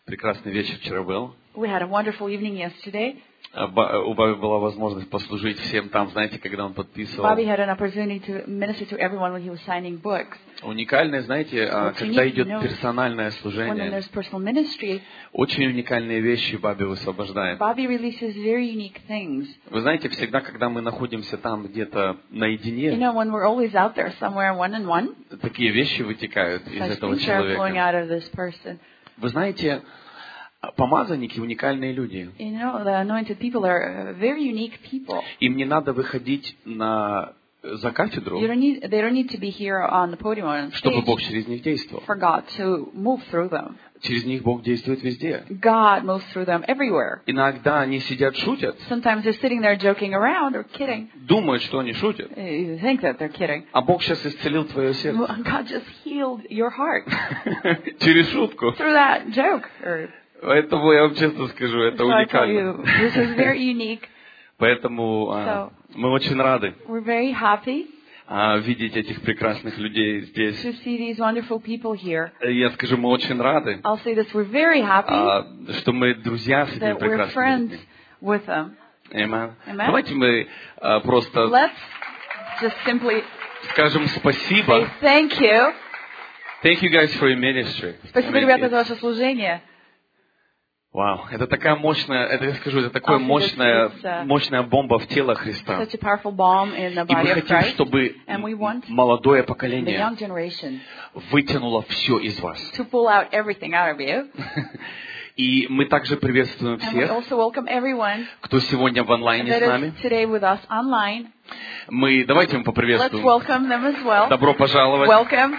Прекрасный вечер вчера был. We had a wonderful evening yesterday. У Баби была возможность послужить всем там, знаете, когда он подписывал. Bobby had an opportunity to minister to everyone when he was signing books. Уникальное, знаете, когда идет персональное When служение, there's personal ministry, очень уникальные вещи Баби высвобождает. Bobby releases very unique things. Вы знаете, всегда, когда мы находимся там где-то You наедине, know, when we're always out there somewhere one-on-one, такие вещи вытекают из such этого things are flowing человека. out of this person. Вы знаете, помазанники уникальные люди. You know, the anointed people are very unique people. Им не надо выходить за кафедру, They don't need to be here on the podium or on чтобы stage Бог через них действовал. for God to move through them. Через них Бог действует везде. God moves through them everywhere. Иногда они сидят, шутят, Sometimes they're sitting there joking around or kidding. думают, что они шутят. You think that they're kidding. А Бог сейчас исцелил твое сердце. God just healed your heart Через шутку. through that joke. Or, Поэтому я вам честно скажу, это so I tell уникально. you, this is very unique. Поэтому мы очень рады We're very happy видеть этих прекрасных людей здесь. to see these wonderful people here. Я скажу, мы очень рады, I'll say this, we're very happy что мы друзья с этими that we're прекрасными friends людьми. with them. Amen. Amen. Давайте мы просто Let's just simply скажем say спасибо. thank you. Thank you guys for your ministry. Спасибо, ребята, за ваше служение. Вау, это такая мощная, это я скажу, это такая I'll say this, мощная бомба в тело Христа. Such a powerful bomb in the И мы body of хотим, Christ. чтобы And we want молодое the поколение young generation вытянуло все из вас. to pull out everything out of you. И мы также приветствуем And we всех, also welcome everyone кто сегодня в онлайне с that нами. is today with us online. Давайте мы Let's поприветствуем. welcome them as well. Добро пожаловать. Welcome.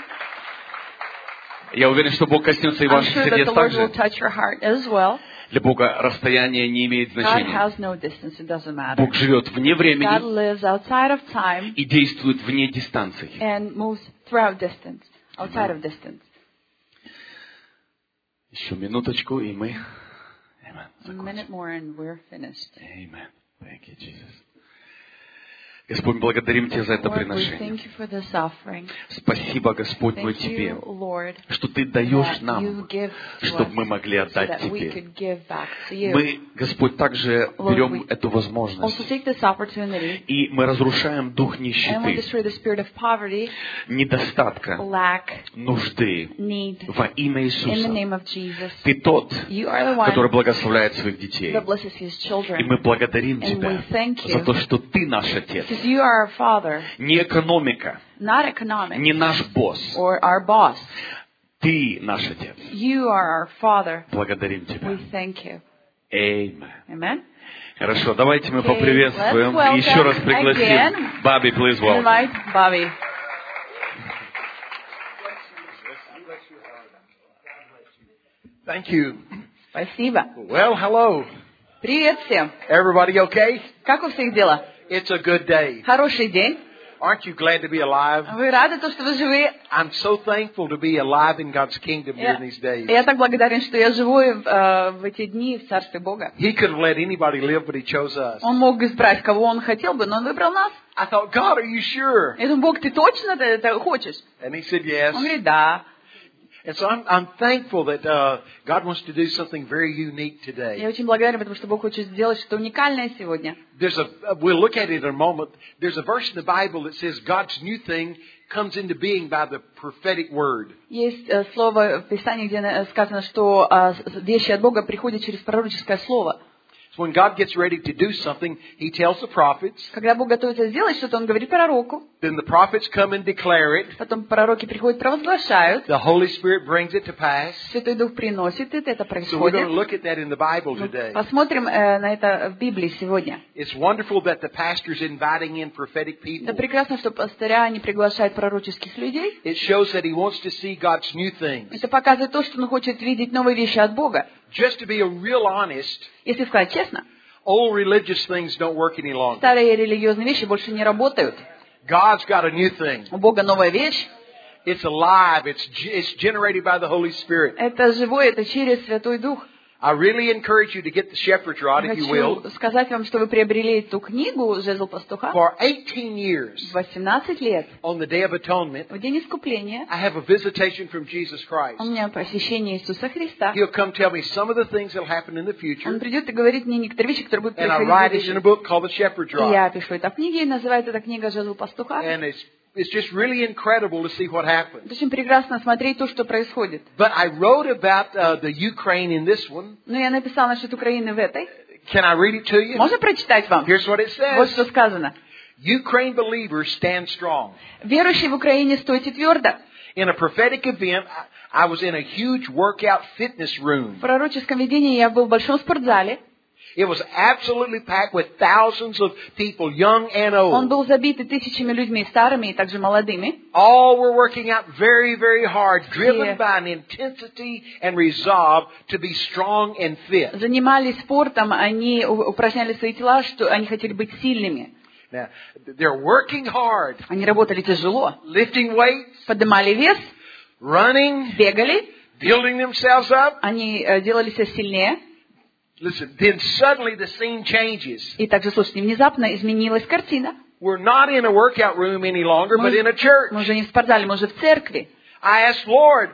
Я уверен, что Бог коснется и I'm ваших sure that сердец the Lord will также. touch your heart as well. Для Бога расстояние не имеет God значения. has no distance. It doesn't matter. Бог живет вне God времени lives outside of time и действует вне дистанции. and moves throughout distance, outside of distance. Еще минуточку, и мы... A minute more and we're finished. Amen. Thank you, Jesus. Господь, благодарим Тебя за это Lord, we приношение. thank you for this offering. Спасибо, Господь мой, Thank Тебе, you, Lord, что Ты даешь that нам, you give to чтобы мы us могли so отдать that we Тебе. could give back to you. Мы, Господь, также Lord, берем we эту Also возможность, take this opportunity и мы разрушаем дух and we нищеты, destroy the spirit of poverty, недостатка, lack, нужды need. во имя In the Иисуса. name of Jesus, Ты тот, you are the который one благословляет своих детей. that blesses his И children. мы благодарим And Тебя we thank you. за то, что Ты наш Отец. Because you are our Father, Не экономика, not economics не наш босс. or our boss. Ты наш Отец. You are our Father. Благодарим Тебя. We thank you. Amen. Amen. Хорошо, давайте мы Okay, поприветствуем let's и еще раз welcome пригласим. again. Баби, please welcome. Invite Bobby. Thank you. Спасибо. Well, hello. Привет всем. Everybody okay? Как у всех дела? It's a good day. Хороший день. Aren't you glad to be alive? Вы рады, то, что вы живы? I'm so thankful to be alive in God's kingdom during these days. Я так благодарен, что я живу в эти дни в Царстве Бога. He could have let anybody live, but He chose us. Он мог избрать, кого он хотел бы, но он выбрал нас. I thought, God, are you sure? Я думаю, Бог, ты точно это хочешь? And He said yes. Он говорит, да. And so I'm thankful that God wants to do something very unique today. Я очень благодарен, потому что Бог хочет сделать что-то уникальное сегодня. We'll look at it in a moment. There's a verse in the Bible that says God's new thing comes into being by the prophetic word. Есть слово в Писании, где сказано, что вещи от Бога приходят через пророческое слово. So when God gets ready to do something, He tells the prophets. Когда Бог готовится сделать что-то, Он говорит пророку. Then the prophets come and declare it. Потом пророки приходят, провозглашают. The Holy Spirit brings it to pass. Святой Дух приносит это So we're going to происходит. look at that in the Bible today. Посмотрим на это в Библии сегодня. It's wonderful that the pastor's inviting in prophetic people. Это прекрасно, что пастыря не приглашают пророческих людей. It shows that he wants to see God's new things. Это показывает то, что он хочет видеть новые вещи от Бога. Just to be real honest, Если сказать честно, old religious things don't work any longer. старые религиозные вещи больше не работают. God's got a new thing. У Бога новая вещь. It's alive. It's generated by the Holy Spirit. Это живое, это через Святой Дух. I really encourage you to get the Shepherd's Rod, if you will. Хочу сказать вам, что вы приобрели эту книгу «Жезл пастуха» For 18 years, 18 лет. on the Day of Atonement, В день искупления I have a visitation from Jesus Christ. у меня посещение Иисуса Христа. He'll come tell me some of the things that will happen in the Он future. придет и говорит мне некоторые вещи, которые будут And I происходить write в it in a будущем. book called The Shepherd's И Rod. я пишу это в книге, и называется эта книга «Жезл пастуха». And it's just really incredible to see what happens. Это очень прекрасно смотреть то, что происходит. But I wrote about the Ukraine in this one. Но я написала насчет Украины в этой. Can I read it to you? Можно прочитать вам? Here's what it Вот says. что сказано. Ukraine believers stand strong. Верующие в Украине, стойте твердо. In a prophetic event, I was in a huge workout fitness В room. пророческом видении я был в большом спортзале. It was absolutely packed with thousands of people, young and Он old. был забит тысячами людьми, старыми и также молодыми. All were working out very, very hard, driven Yeah. by an intensity and resolve to be strong and fit. Занимались спортом, они упражняли свои тела, что они хотели быть сильными. Now, they're working hard, Они работали тяжело, lifting weights, поднимали вес, running, бегали, building themselves up. они делали себя сильнее. Listen, then suddenly the scene changes. И также, слушайте, внезапно изменилась картина. We're not in a workout room any longer, but in a church. Мы уже не в спортзале, мы уже в церкви. I asked, Lord,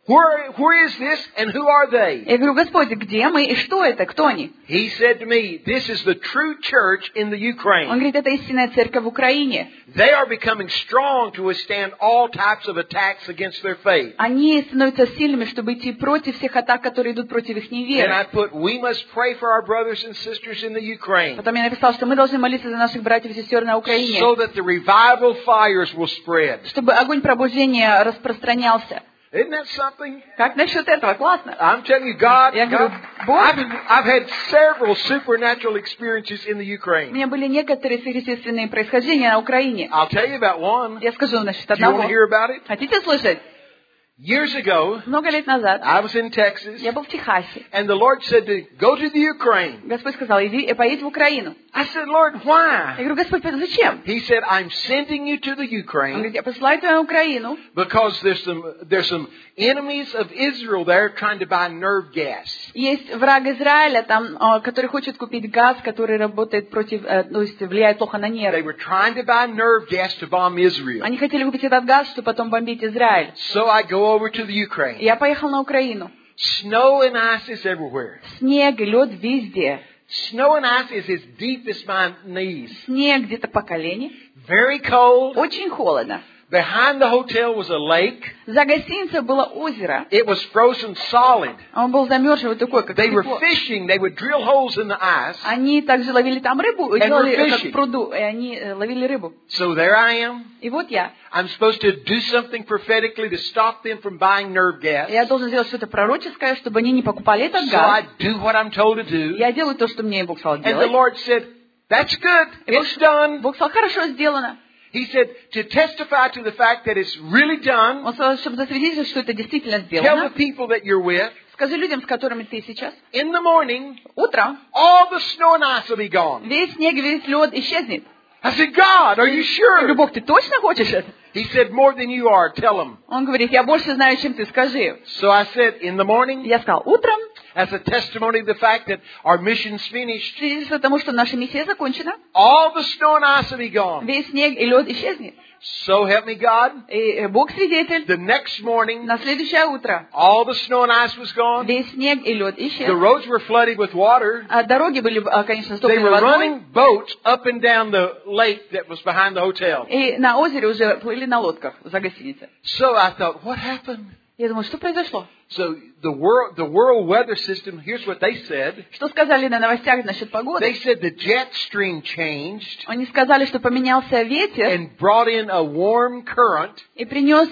where is this and who are they? Я говорю, Господь, где мы и что это, кто они? He said to me, this is the true church in the Он Ukraine. говорит, это истинная церковь в Украине. They are becoming strong to withstand all types of attacks against their faith. Они становятся сильными, чтобы идти против всех атак, которые идут против их And неверы. I put, we must pray for our brothers and sisters in the Ukraine Потом я написала, что мы должны молиться за наших братьев и сестер на Украине, so that the revival fires will spread. чтобы огонь пробуждения распространялся. Isn't that something? Как насчет этого? Классно. I'm telling you, God, Я говорю, Бог, I've had several supernatural experiences in the у Ukraine. меня были некоторые сверхъестественные происхождения на Украине. I'll tell you about one. Я скажу насчет Do you want одного. to hear about it? Хотите слышать? Years ago, Много лет назад I was in Texas, я был в Техасе. and the Lord said to go to the Ukraine. Господь сказал, иди, поедь в Украину. I said, Lord, Я why? говорю, Господь, зачем? He said, I'm sending you to the Он Ukraine говорит, я посылаю тебя на Украину, because there's some enemies of Israel there trying to buy nerve gas. есть враг Израиля, там, который хочет купить газ, который работает против, то есть влияет плохо на They нервы. were trying to buy nerve gas to bomb Israel. Они хотели купить этот газ, чтобы потом бомбить Израиль. So I go over to the Ukraine. Я поехал на Украину. Snow and ice is everywhere. Снег и лед везде. Snow and ice is as deep as my knees. Снег где-то по колени. Very cold. Очень холодно. Behind the hotel was a lake. За гостиницей было озеро. It was frozen solid. Он был замерзший, вот такой, как They were стекло. fishing. They would drill holes in the ice. Они также ловили там рыбу, And делали were как fishing. в пруду, и они ловили рыбу. So there I am. И вот я. I'm supposed to do something prophetically to stop them from buying nerve gas. Я должен сделать что-то пророческое, чтобы они не покупали этот So I газ. do what I'm told to do. Я делаю то, что мне Бог сказал And the делать. Lord said, that's good. И Бог, It's done. Бог сказал, хорошо сделано. He said, to testify to the fact that it's really done, Он сказал, чтобы засвидетельствовать, что это действительно tell the сделано. people that you're with, Скажи людям, с которыми ты сейчас. in the morning, Утром all the snow and ice will be gone. весь снег, весь лед исчезнет. I said, God, are you Я говорю, sure? Бог, ты точно хочешь это? He said, more than you are. Tell them. Он говорит, я больше знаю, чем ты, скажи. So I said, in the morning, Я сказал, утром, as a testimony of the fact that our mission's finished, свидетельство тому, что наша миссия закончена, all the snow and ice will be gone. весь снег и лед исчезнет. So help me God. И Бог свидетель. The next morning, На следующее утро all the snow and ice was gone. весь снег и лед The исчез. roads were flooded with water. А дороги были, конечно, They стоплены were водой. running boats up and down the lake that was behind the hotel. И на озере уже плыли на лодках за гостиницей. So I thought, what happened? Я думаю, что произошло? So the world weather system, here's what they said. Что сказали на новостях насчет They погоды? said the jet stream changed Они сказали, что поменялся ветер and brought in a warm current и принес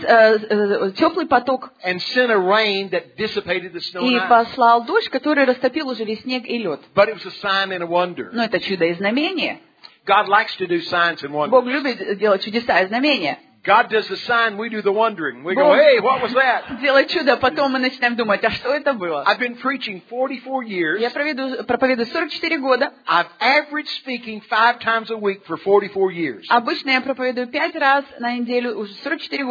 теплый поток and sent a rain that dissipated the snow и and ice. послал дождь, который растопил уже весь снег и лед. But it was a sign and a wonder. Но это чудо и знамение. God likes to do signs and Бог wonders. любит делать чудеса и знамения. God does the sign, we do the wondering. We go, Бог hey, what was that? делает чудо, а потом мы начинаем думать, а что это было? I've been preaching 44 years. Я проповедую 44 года. I've averaged speaking 5 times a week for 44 years. Обычно я проповедую 5 раз на неделю уже 44 года.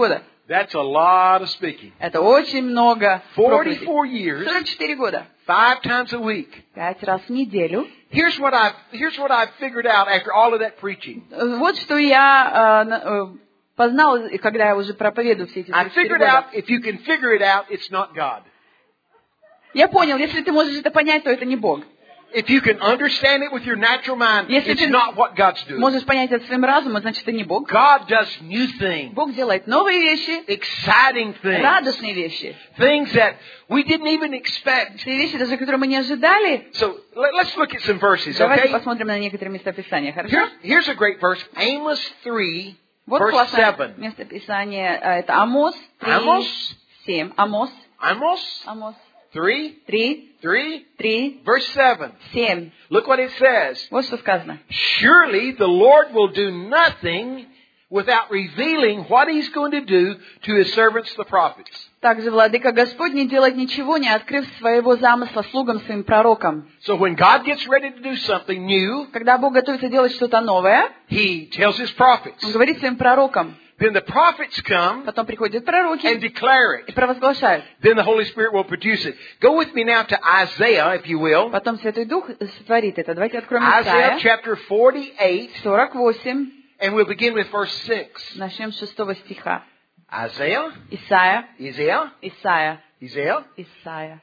That's a lot of speaking. Это очень много проповедей. 44 years, 44 года. 5 times a week. 5 раз в неделю. Here's what I've figured out after all of that preaching. Вот что я познал, когда я уже проповедую все эти I 44 figured года. out, if you can figure it out, it's not God. Я понял, если ты можешь это понять, то это не Бог. If you can understand it with your natural mind, Если it's ты not what God's doing. можешь понять это своим разумом, значит, это не Бог. God does new things, Бог делает новые вещи, exciting things, радостные вещи. things that we didn't even expect. Те вещи, даже которые мы не ожидали. So let's look at some verses, Давайте okay? посмотрим на некоторые местописания, хорошо? Here's a great verse, Amos 3, Вот verse классное 7. местописание. Это Амос 3, Amos? 7. Амос. Amos 3, 3, verse 7. 7. Look what it says. Вот что сказано. Surely the Lord will do nothing without revealing what He's going to do to His servants, the prophets. Также Владыка Господь не делает ничего, не открыв своего замысла слугам своим пророкам. So when God gets ready to do something new, Когда Бог готовится делать что-то новое, He tells His prophets. Он говорит своим пророкам. Then the prophets come Потом приходят пророки and declare и it. провозглашают. Then the Holy Spirit will produce it. Go with me now to Isaiah, if you will. Потом Святой Дух сотворит это. Давайте откроем Isaiah Исайя chapter 48, 48. and we'll begin with verse 6. Начнем с 6 стиха. Isaiah, Исайя, Isaiah, Исайя, Isaiah, Исайя.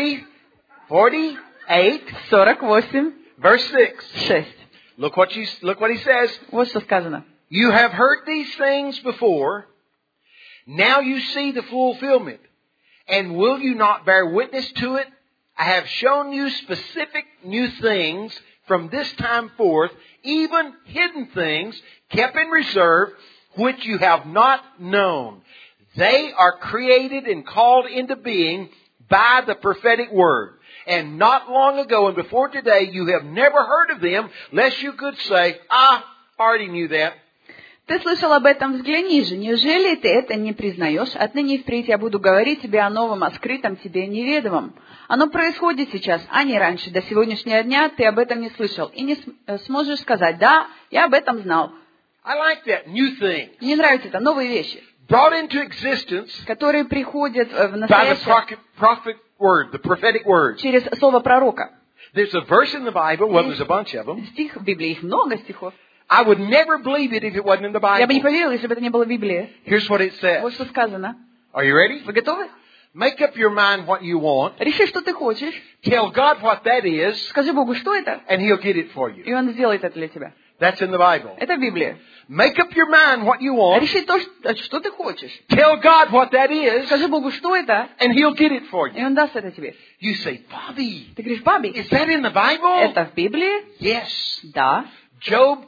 48, 48, verse 6. 6. Look what he says. Вот что сказано. You have heard these things before. Now you see the fulfillment. And will you not bear witness to it? I have shown you specific new things from this time forth, even hidden things kept in reserve, which you have not known. They are created and called into being by the prophetic word. And not long ago and before today, you have never heard of them, lest you could say, I already knew that. Ты слышал об этом, взгляни же. Неужели ты это не признаешь? Отныне и впредь я буду говорить тебе о новом, о скрытом тебе неведомом. Оно происходит сейчас, а не раньше. До сегодняшнего дня ты об этом не слышал. И не сможешь сказать, да, я об этом знал. I like that. New things. Мне нравится это, новые вещи, Brought into existence которые приходят в by the настоящее prophet word, the prophetic word. через слово пророка. There's a verse in the Bible, well, there's a bunch of them. Стих в Библии, их много стихов. I would never believe it if it wasn't in the Я бы не Bible. поверила, если бы это не было в Библии. Here's what it says. Вот что сказано. Are you ready? Вы готовы? Make up your mind what you want. Реши, что ты хочешь. Tell God what that is, Скажи Богу, что это, and He'll get it for you. и Он сделает это для тебя. That's in the Bible. Это в Библии. Make up your mind what you want. Реши то, что ты хочешь. Tell God what that is, Скажи Богу, что это, and He'll get it for и you. Он даст это тебе. You say, Bobby, Ты говоришь, Баби, is that in the Bible? это в Библии? Yes. Да. Job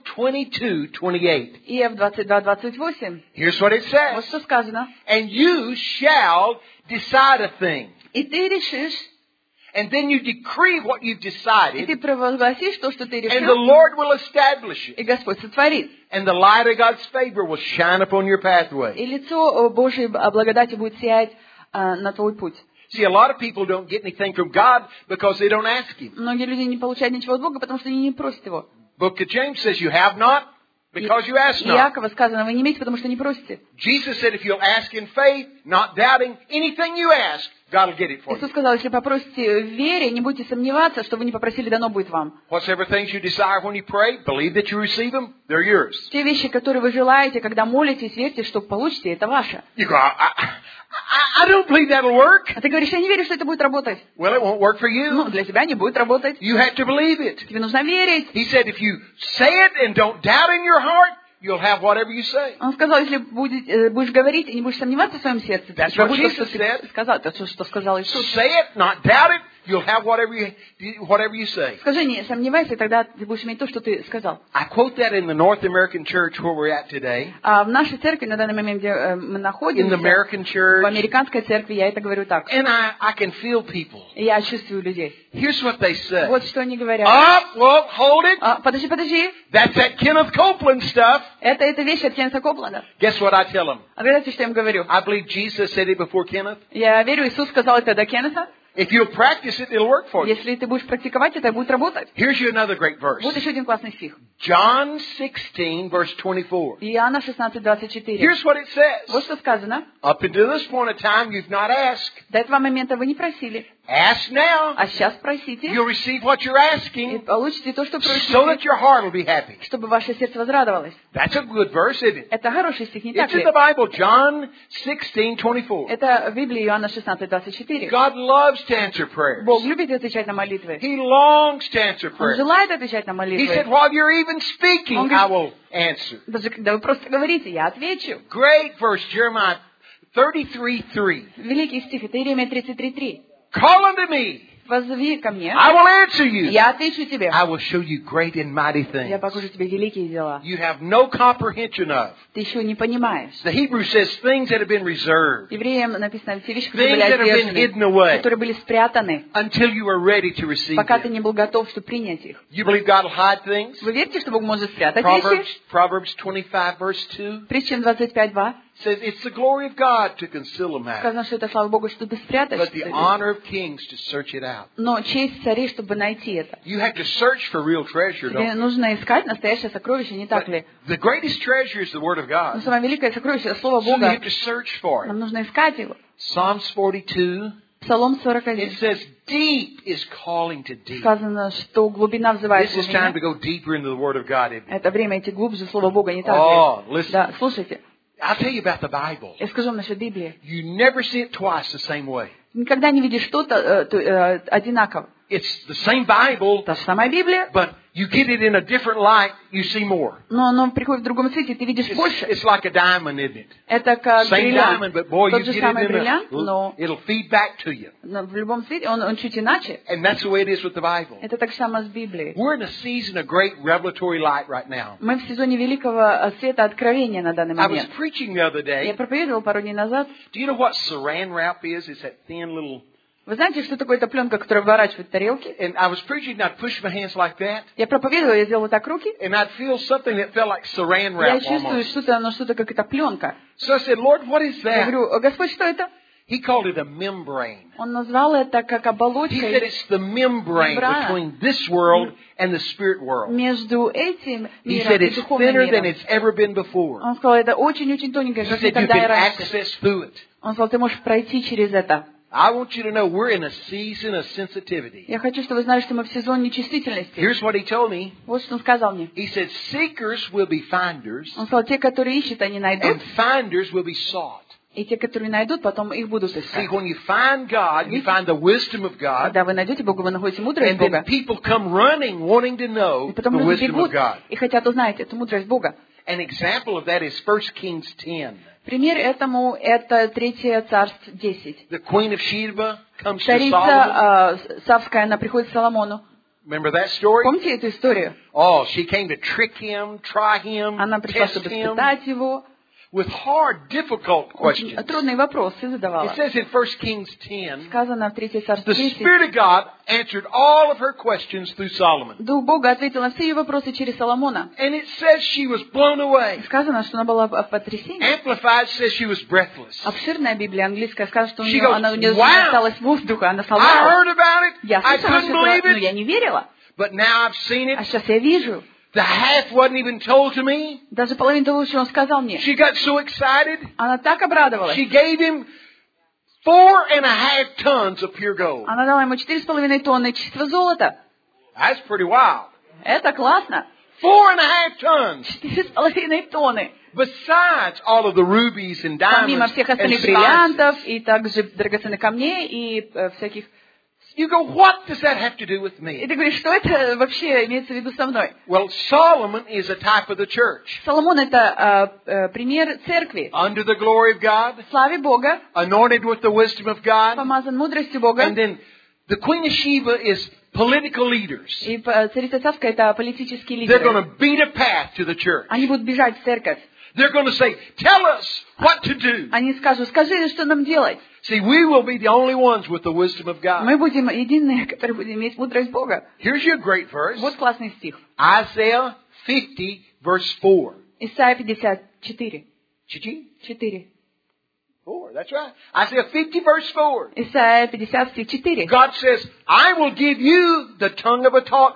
22:28. Иов 22:28. Here's what it Вот says. что сказано. And you shall decide a thing. И ты решишь, And then you decree what you've и decided. ты провозгласишь то, что ты And the решил, Lord will establish it. и Господь сотворит. And the light of God's favor will shine upon your pathway. И лицо Божьей благодати будет сиять на твой путь. See, a lot of people don't get anything from God because they don't ask Him. Многие люди не получают ничего от Бога, потому что они не просят Его. Book of James says you have not because you ask И not. Иакова сказано, вы не имеете, потому что не просите. Jesus said if you'll ask in faith, not doubting, anything you ask, God will get it for you. Иисус сказал, если попросите в вере, не будете сомневаться, что вы не попросили, дано будет вам. Whatsoever things you desire when you pray, believe that you receive them, they're yours. Те вещи, которые вы желаете, когда молитесь, верьте, что получите, это ваше. You go, I don't believe that'll work. А ты говоришь, я не верю, что это будет работать. Well, it won't work for Ну, you. для тебя не будет работать. You have to believe it. Тебе нужно верить. He said if you say it and don't doubt in your heart, you'll have whatever you say. Он сказал, если будешь говорить и не будешь сомневаться в своем сердце, That's у тебя what будет то, что Jesus ты said. сказал. Это что сказал Иисус. Say it, not doubt it, you'll have whatever you say. Скажи, не сомневайся, и тогда ты будешь иметь то, что ты сказал. I quote that in the North American church where we're at today. А в нашей церкви, на данный момент, где мы In the находимся, American в church. американской церкви, я это говорю так. And I can feel people. И я чувствую людей. Here's what they say. Вот что они говорят. Well, hold it. Подожди. That's that Kenneth Copeland stuff. Это вещь от Кеннета Копланда. Guess what I tell them? А знаете, что я им говорю? I believe Jesus said it before Kenneth. Я верю, Иисус сказал это до Кеннета. If you'll practice it, it'll work for you. Если ты будешь практиковать, это будет работать. Here's you another great verse. Вот еще один классный стих. John 16, verse 24. Иоанна 16:24. Here's what it Вот says. что сказано. Up until this point in time, you've not asked. До этого момента вы не просили. Ask now. А сейчас просите. You'll receive what you're И asking получите то, что so просите, that your heart will be happy. чтобы ваше сердце возрадовалось. That's a good verse, isn't it? Это хороший стих, не It's так in ли? the Bible, John 16:24. Это в Библии Иоанна 16:24. God loves to answer prayers. Бог любит отвечать на молитвы. He longs to answer Он prayers. желает отвечать на He молитвы. said, while you're even speaking, Он I говорит- will answer. Даже когда вы просто говорите, я отвечу. Great verse, Jeremiah 33:3. Великий стих, это Иеремия 33:3. Call unto me, Воззови ко мне, I will answer you. я отвечу тебе. I will show you great and mighty Я things покажу тебе великие дела. you have no comprehension of. Ты еще не понимаешь. The Hebrew says things that have been reserved Евреям написано, все вещи, которые Things были that have been hidden away. одержаны, которые были спрятаны, until you are ready to receive пока ты them. не был готов, чтобы принять их. You believe God will hide things? Вы верите, что Бог может спрятать Proverbs, вещи? Proverbs 25 verse 2 Притчам 25:2 says it's the glory of God to conceal a matter, сказано, что это слава Богу, чтобы спрятать. but the honor of kings to search it out. Но честь царей, чтобы найти это. You have to search for real treasure, Тебе don't you? нужно искать настоящее сокровище, не так But ли? the greatest treasure is the Word of Но God. самое великое сокровище — это Слово So you Бога. have to search for Нам it. нужно искать его. Psalms 42, Псалом it 41. says, deep is calling to deep. Сказано, что глубина взывает This is time to глубине. go deeper into the Word of God, isn't it? Это время идти глубже Слова Бога, не так Oh, ли? listen. Да, слушайте, I'll tell you about the Bible. я скажу вам насчет Библии. You never see it twice the same way. Никогда не видишь что-то одинаково. It's the same Bible, Та же самая Библия, but you get it in a different light, you see more. но оно приходит в другом свете, ты видишь больше. It's like a diamond, isn't it? Это как Same бриллиант. diamond, but boy, you Тот же get самый it in бриллиант, но it'll feed back to you. в любом свете он чуть иначе. And that's the way it is with the Bible. Это так же самое с Библией. We're in a season of great revelatory light right now. Мы в сезоне великого света откровения на данный I was момент. preaching the other Я day. проповедовал пару дней назад. Do you know what saran wrap is? It's that thin little... Вы знаете, что такое эта пленка, которая выворачивает тарелки? And I was preaching and I'd push my hands like that. Я проповедовала, я делала вот так руки. And I'd feel something that felt like saran Я wrap чувствую almost. что-то как эта пленка. So I said, Lord, what is Я that? говорю, Господь, что это? He called it a membrane. Он назвал это как He said оболочкой it's the membrane Membrana. between this world and the spirit world. между этим He миром said и it's духовным thinner than миром. it's ever been before. Он сказал, это очень-очень тоненькое, He как said you никогда и can раньше. access through it. Он сказал, ты можешь пройти через это. I want you to know we're in a season of sensitivity. Я хочу, чтобы вы знали, что мы в сезоне чувствительности. Here's what he told me. Вот что он сказал мне. He said, seekers will be finders, Он сказал, те, которые ищут, они найдут, and finders will be sought. и те, которые найдут, потом их будут See, искать. when you find God, you find the wisdom of God, Когда вы найдете Бога, вы находите мудрость and then Бога. people come running wanting to know И the потом люди wisdom of бегут God. и хотят узнать эту мудрость Бога. An example of that is 1 Kings 10. Пример этому это 3 Царств 10. The queen of Sheba comes to Solomon. Царица Савская, она приходит к Соломону. Remember that story? Помните эту историю? Oh, she came to trick him, try him, Она пришла, test чтобы him испытать его. with hard, difficult Очень questions. трудные вопросы It задавала. says in 1 Kings 10, Сказано в 3 Царств the 10. Spirit of God answered all of her questions through Solomon. Дух Бога ответил на все ее вопросы через Соломона. And it says she was blown away. Сказано, что она была в потрясении. Amplified says she was breathless. Обширная Библия английская сказала, что у She нее, goes, у нее "Wow! осталось воздуха. Она I сказала, heard about it. я I слышала, couldn't что believe это, но я it. не верила. But now I've seen А it. сейчас я вижу. The half wasn't even told to me. Даже половину того, что он сказал мне. She got so excited. Она так обрадовалась. She gave him 4.5 tons of pure gold. Она дала ему 4,5 тонны чистого золота. That's pretty wild. Это классно. 4.5 tons. 4,5 тонны. Besides all of the rubies and Помимо diamonds всех and остальных spices. бриллиантов и также драгоценных камней и всяких. You go, what does that have to do with И me? ты говоришь, что это вообще имеется в виду со мной? Well, Solomon is a type of the church. Соломон это пример церкви. Under the glory of God, Славе Бога, anointed with the wisdom of God. помазан мудростью Бога. And then the Queen of Sheba is political leaders. И царица Савская это политические They're лидеры. going to beat a path to the church. Они будут бежать в церковь. They're going to say, tell us what to do. Они скажут, скажи, что нам делать. See, we will be the only ones with the wisdom of God. Мы будем единые, которые будем иметь мудрость Бога. Here's your great verse. Вот классный стих. Isaiah 50, verse 4. Исайя 54. Chi-chi? 4. 4, that's right. Isaiah 50, verse 4. Исайя 50, стих 4. God says, I will give you the tongue of a taught one.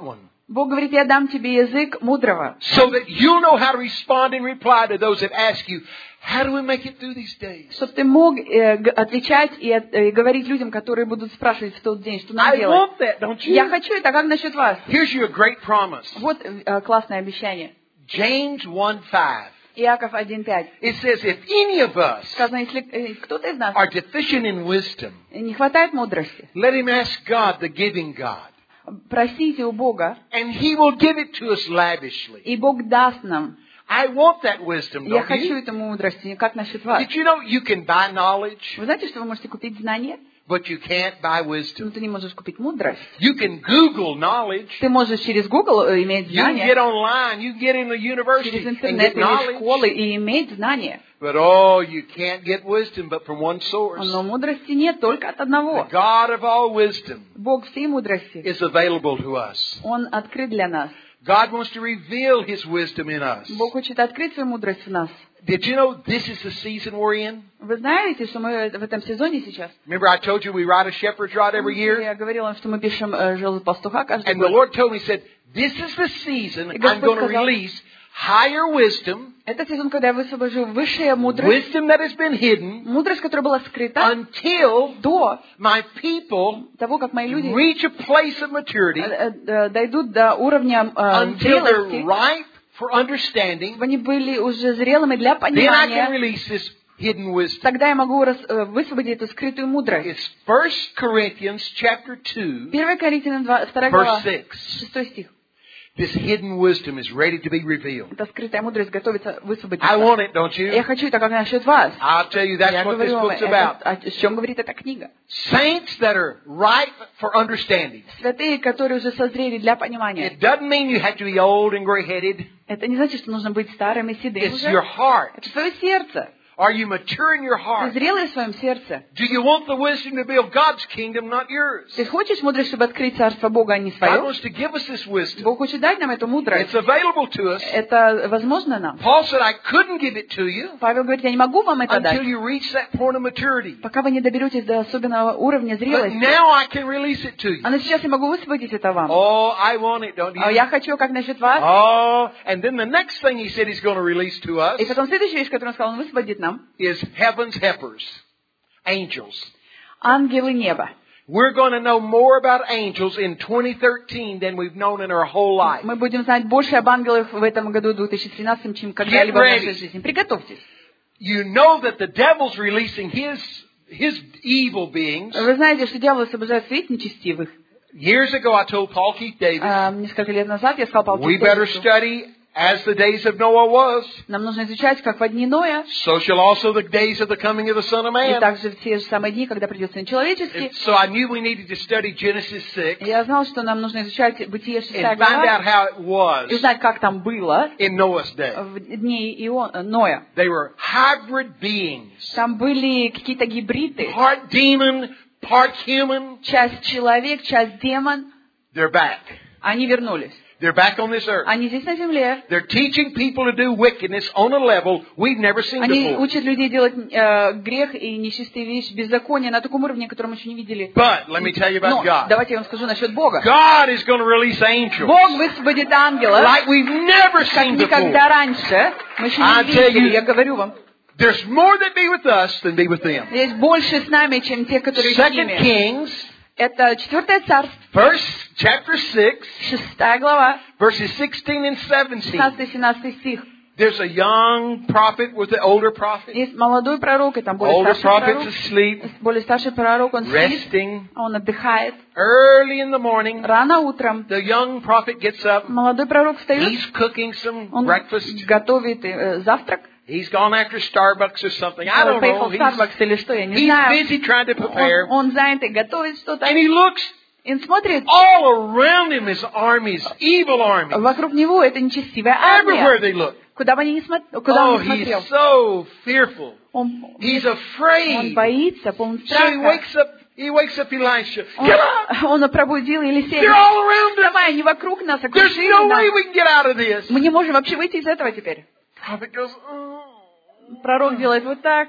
Бог говорит, я дам тебе язык мудрого, so that you'll know how to respond and reply to those that ask you, how do we make it through these days? чтобы ты мог отвечать и говорить людям, которые будут спрашивать в тот день, что нам I делать. want that, don't you? Я хочу это, а как насчет вас? Here's you a great promise. Вот классное обещание. James 1:5. Иаков 1:5. It says, if any of us Сказано, если кто-то из нас are deficient in wisdom, не хватает мудрости, let him ask God, the giving God, просите у Бога, and He will give it to us lavishly. и Бог даст нам. I want that wisdom, Я don't хочу you? эту мудрость. Как насчет вас? Did you know you can buy knowledge, Вы знаете, что вы можете купить знания, but you can't buy но wisdom? ты не можешь купить мудрость. You can Google knowledge. Ты можешь через Google иметь You can get знания, online. You can get in the university через and интернет get или школы knowledge. и иметь знания. But oh, you can't get wisdom but from one source. Но мудрости нет только от The одного. God of all wisdom Бог всей мудрости, is available to us. Он открыт для нас. God wants to reveal His wisdom in us. Бог хочет открыть свою мудрость в нас. Did you know this is the season we're in? Вы знаете, что мы в этом сезоне сейчас? Remember I told you we write a shepherd's rod every year? Я говорила вам, что мы пишем желтого пастуха каждый And the год. Lord told me, He said, this is the season И I'm Господь going to сказал, release higher wisdom, Это сезон, когда я высвобожу высшая мудрость, wisdom that has been hidden, мудрость, которая была скрыта until до my people того, как мои люди reach a place of maturity, дойдут до уровня until they're зрелости, ripe for understanding. чтобы они были уже зрелыми для Then I can понимания. release this hidden wisdom. Тогда я могу высвободить эту скрытую мудрость. It's 1 Corinthians chapter 2, 1 Коринфянам 2 verse глава, 6. 6 стих. This hidden wisdom is ready to be revealed. Эта скрытая мудрость готовится высвободиться. I want it, don't Я you? хочу это как насчет вас. I'll tell you that's Я what this говорю вам, book's about. о чем говорит эта книга. Saints that are ripe for understanding. Святые, которые уже созрели для понимания. It doesn't mean you have to be old and gray-headed. Это не значит, что нужно быть старым и седым It's уже. your heart. Это твое сердце. Are you mature in your Ты heart? зрелый в своем сердце. Do you want the wisdom to build God's kingdom, not yours? Ты хочешь мудрость, чтобы открыть царство Бога, а не God свое? wants to give us this wisdom. Бог хочет дать нам эту мудрость. It's available to us. Это возможно нам. Paul said, I couldn't give it to you Павел говорит, я не могу вам это until дать, you reach that point of maturity. пока вы не доберетесь до особенного уровня But зрелости. now I can release it to you. А сейчас я могу высвободить это вам. Oh, I want it, don't А you? я хочу, как насчет вас. Oh, and then the next thing he said he's going to release to us И потом следующая вещь, которую он сказал, он высвободит нам. is heaven's helpers, angels. Ангелы неба. We're going to know more about angels in 2013 than we've known in our whole life. Мы будем знать больше об ангелах в этом году 2013, чем когда-либо в нашей жизни. Приготовьтесь. You know that the devil's releasing his evil beings. Вы знаете, что дьявол освобождает своих нечестивых. Years ago I told Paul Keith Davis, Несколько лет назад я сказал Павлу we better Титовичу, study as the days of Noah was. нам нужно изучать, как во дни Ноя, So shall also the days of the coming of the Son of и Man. также в те же самые дни, когда придет Сын Человеческий. So I knew we needed to study Genesis 6 Я знал, что нам нужно изучать Бытие 6 and find глава out how it и was узнать, как там было in Noah's day. в дни Ноя. They were hybrid beings. Там были какие-то гибриды. Part demon, part human. Часть человек, часть демон. They're back. Они вернулись. They're back on this earth. Они здесь на земле. They're teaching people to do wickedness on a level we've never seen Они before. учат людей делать грех и нечистые вещи, беззаконие на таком уровне, котором мы еще не видели. But let me tell you Но about God. давайте я вам скажу насчет Бога. God is going to release angels Бог высвободит ангела, like we've never как seen никогда before. раньше. Мы еще I не tell видели, you- я говорю вам. There's more that be with us than be with them. Есть больше с нами, чем те, которые с Second ними. Kings, Это 4 царство, chapter 6, 6 глава, verses 16 and 17. 16-17 стих. There's a young prophet with an older prophet. Есть молодой пророк, и там более Older старший prophet's пророк. asleep, Более старший пророк, он спит, resting. он отдыхает. Early in the morning, Рано утром the young prophet gets up. молодой пророк встает, He's cooking some он breakfast. готовит завтрак. He's gone after Starbucks or something. I don't Поехал know. в Starbucks или что, я не He's знаю. busy trying to prepare. Он занят и готовит что-то. And he looks И он смотрит, all around him is armies, evil armies. вокруг него это нечестивая Everywhere армия. they look. Куда бы он ни Oh, he's смотрел. so fearful. Он He's afraid. боится, полон So страха. he wakes up Elisha. Get up! Он пробудил Елисея. They're all around us. Давай, они вокруг нас, There's окружили no нас. way we can get out of this. Мы не можем вообще выйти из этого теперь. Prophet goes, oh. Пророк делает вот так.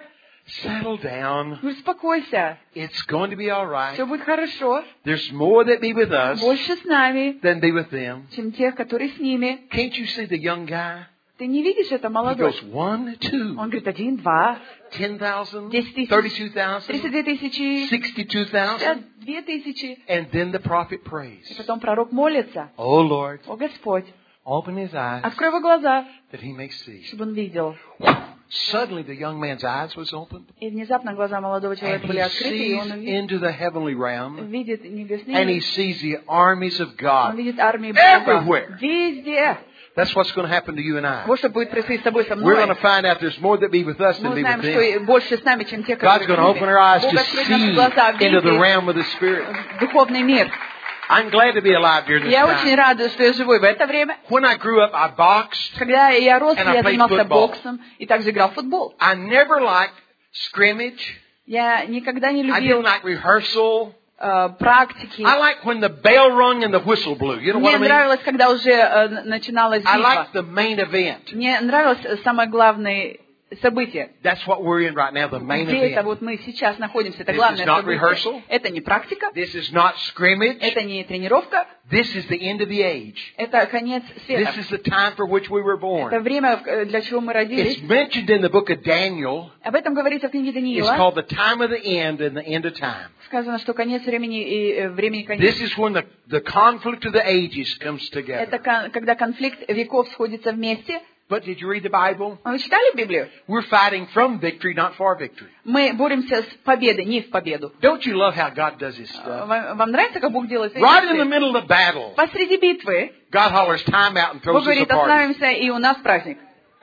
Settle down. Успокойся. It's going to be all right. Все будет хорошо. There's more that be with us Больше с нами, than be with them. чем тех, которые с ними. Can't you see the young guy? Ты не видишь это, He молодой? goes 1, 2, Он говорит, 1, 2, 10,000, 10 тысяч, 32,000, 32 тысячи, 62,000. 52 тысячи. And then the prophet И prays. потом пророк молится. Oh Lord, О, Господь, open his eyes открой его глаза, that he may see. чтобы он видел. Suddenly the young man's eyes was opened. И внезапно глаза молодого And человека были he открыты, и sees он into the heavenly realm. видит небесный And he мир. sees the armies of Он God. видит армии Everywhere. Бога. Везде. That's what's going to happen to you and I. Вот что будет происходить с тобой, со We're мной. going to find out there's more that be with us Мы than be узнаем, with что them. и больше с нами, чем те, God's которые going to open our eyes Бог to откроет see наши глаза, into the видеть realm of the Spirit. духовный мир. I'm glad to be alive during this Я очень time. рада, что я живу и в это время. When I grew up, I boxed. Когда я рос, And I я played занимался football. боксом и также играл в футбол. I never liked scrimmage. Я никогда не I любил didn't like rehearsal. практики. I liked when the bell rung and the whistle blew. You know what I Мне mean? нравилось, когда уже начиналась I битва. liked the main event. Мне нравилось самое главное событие. That's what we're in right now, the main Где это event. вот мы сейчас находимся? Это This главное is not событие. rehearsal. Это не практика, This is not scrimmage. это не тренировка, This is the end of the age. это конец света. This is the time for which we were Это born. время, для чего мы родились. It's mentioned in the book of Daniel. Об этом говорится в книге It's Даниила. called the time of the end and the end of time. Сказано, что конец времени и времени конец. This is when the conflict of the ages comes Это together. когда конфликт веков сходится вместе. But did you read the Bible? Вы читали Библию? We're fighting from victory, not for victory. Мы боремся с победой, не в победу. Don't you love how God does His stuff? Вам нравится, как Бог делает свои Right in the вещи? middle of battle, Посреди битвы God hollers time out and Бог throws us a говорит, party. остановимся, и у нас праздник.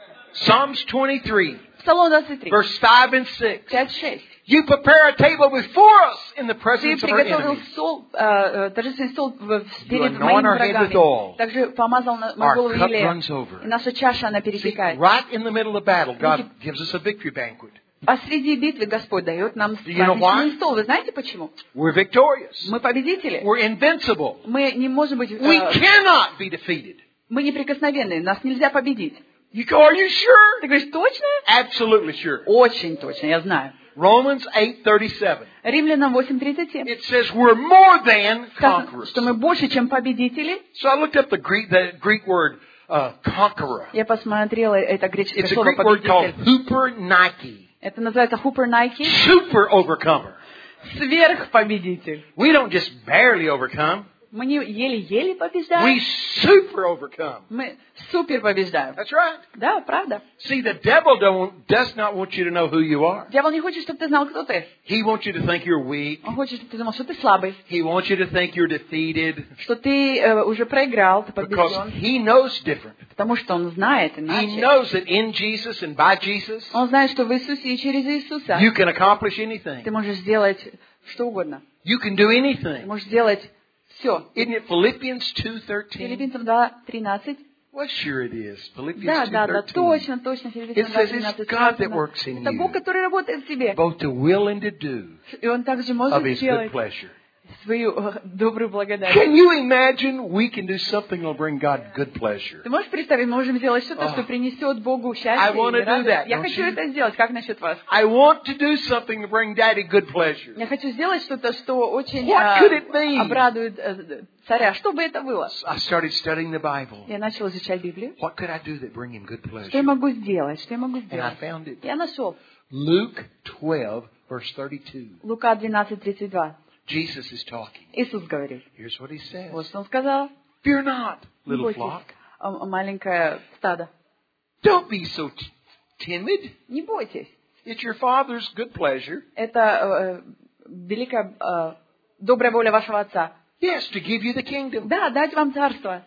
Psalms 23, Псалом 23, verse 5 and 6. 5-6. You prepare a table before us in the Ты presence of our приготовил enemies. стол, торжественный стол перед anoint моими our head with врагами. oil. Также помазал на Our мою голову cup елеем. runs over. И наша чаша, она See, перетекает. right in the middle of battle, God gives us a victory banquet. Посреди битвы Господь дает нам You know why? праздничный стол. Вы знаете почему? We're victorious. Мы победители. We're invincible. Мы не можем быть... We cannot be defeated. мы неприкосновенные. Нас нельзя победить. You go, are you sure? Ты говоришь, точно? Absolutely sure. Очень точно, я знаю. Romans 8:37. Римлянам 8:37. It says we're more than Сказано, conquerors. что мы больше, чем победители. So I looked up the Greek word conqueror. Я посмотрела это греческое It's a слово Greek word called победитель. huper-nike. Это называется хупер найки. Super overcomer. Сверхпобедитель. We don't just barely overcome. Мы не еле-еле We побеждаем. super overcome. Мы супер побеждаем. That's right. Да, правда. See, the devil does not want you to know who you are. Дьявол не хочет, чтобы ты знал, кто ты. He wants you to think you're weak. Он хочет, чтобы ты думал, что ты слабый, He wants you to think you're defeated. что ты уже проиграл, ты Because побежден. he knows different. Потому что он знает He иначе. knows that in Jesus and by Jesus, Он знает, что в Иисусе и через Иисуса you can accomplish anything. ты можешь сделать что угодно. You can do Ты anything. можешь сделать все. Isn't it Philippians 2:13? Филиппийцам 2:13. Well, sure it is. Philippians Да, 2:13. точно, It Филиппийцам says it's 2:13 God that сказано. works in Это Бог, you, который работает в тебе. both to will and to do И Он также of может His good сделать pleasure. свою добрую благодать. Can you imagine we can do something that will bring God good pleasure? Ты можешь представить, мы можем сделать что-то, что принесет Богу счастье I и wanna do радость? that, Я don't хочу you? это сделать. Как насчет вас? I want to do something to bring Daddy good pleasure. Я хочу сделать что-то, что очень What could it be? обрадует царя. Что бы это было? I started studying the Bible. Я начал изучать Библию. What could I do that bring Him good Что я pleasure? могу сделать? Что я могу And I сделать? found it. Я нашел. Luke 12, verse 32. Лука 12:32. Jesus is talking. Иисус говорит. Here's what He says. Вот что Он сказал. Fear not, Не little бойтесь, flock. маленькое стадо. Don't be so timid. Не бойтесь. It's your Father's good pleasure. Это великая, добрая воля вашего Отца. Yes, to give you the kingdom. Да, дать вам царство.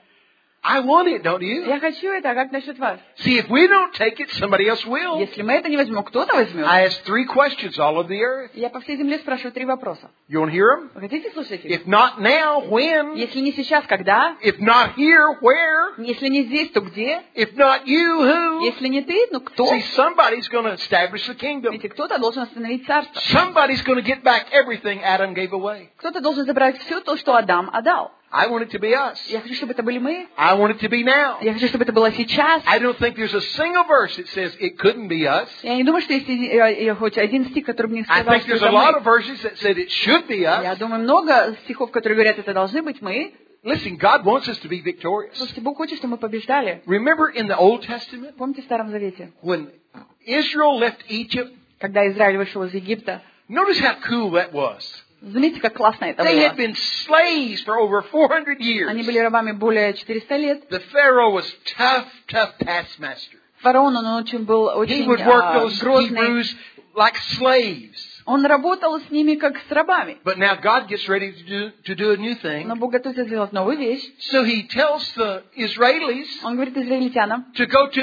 I want it, don't you? Я хочу это, а как насчет вас? See, if we don't take it, somebody else will. Если мы это не возьмем, кто-то возьмет. I asked 3 questions all over the earth. Я по всей земле спрашиваю 3 вопроса. You want to hear them? Вы хотите слушать их? If not now, when? Если не сейчас, когда? If not here, where? Если не здесь, то где? If not you, who? Если не ты, ну кто? See, somebody's going to establish the kingdom. Ведь кто-то должен остановить царство. Somebody's going to get back everything Adam gave away. Кто-то должен забрать все то, что Адам отдал. I want it to be us. Я хочу, чтобы это были мы. I want it to be now. Я хочу, чтобы это было сейчас. I don't think there's a single verse that says it couldn't be us. Я не думаю, что есть хоть один стих, который мне I сказал, think что there's a это lot мы. of verses that said it should be Я us. думаю, много стихов, которые говорят, это должны быть мы. Listen, God wants us to be victorious. Слушайте, Бог хочет, чтобы мы побеждали. Remember in the Old Testament, Помните в Старом Завете, when Israel left Egypt, когда Израиль вышел из Египта? notice how cool that was. Заметьте, как классно это They had было. been slaves for over 400 Они years. были рабами более 400 лет. The Pharaoh was tough taskmaster. Фараон, он очень был He очень would work those грозный. Hebrews like slaves. Он работал с ними как с рабами. But now God gets ready to do a new Но thing. Бог готовится сделать новую вещь. So He tells the Israelis Он говорит израильтянам, to go to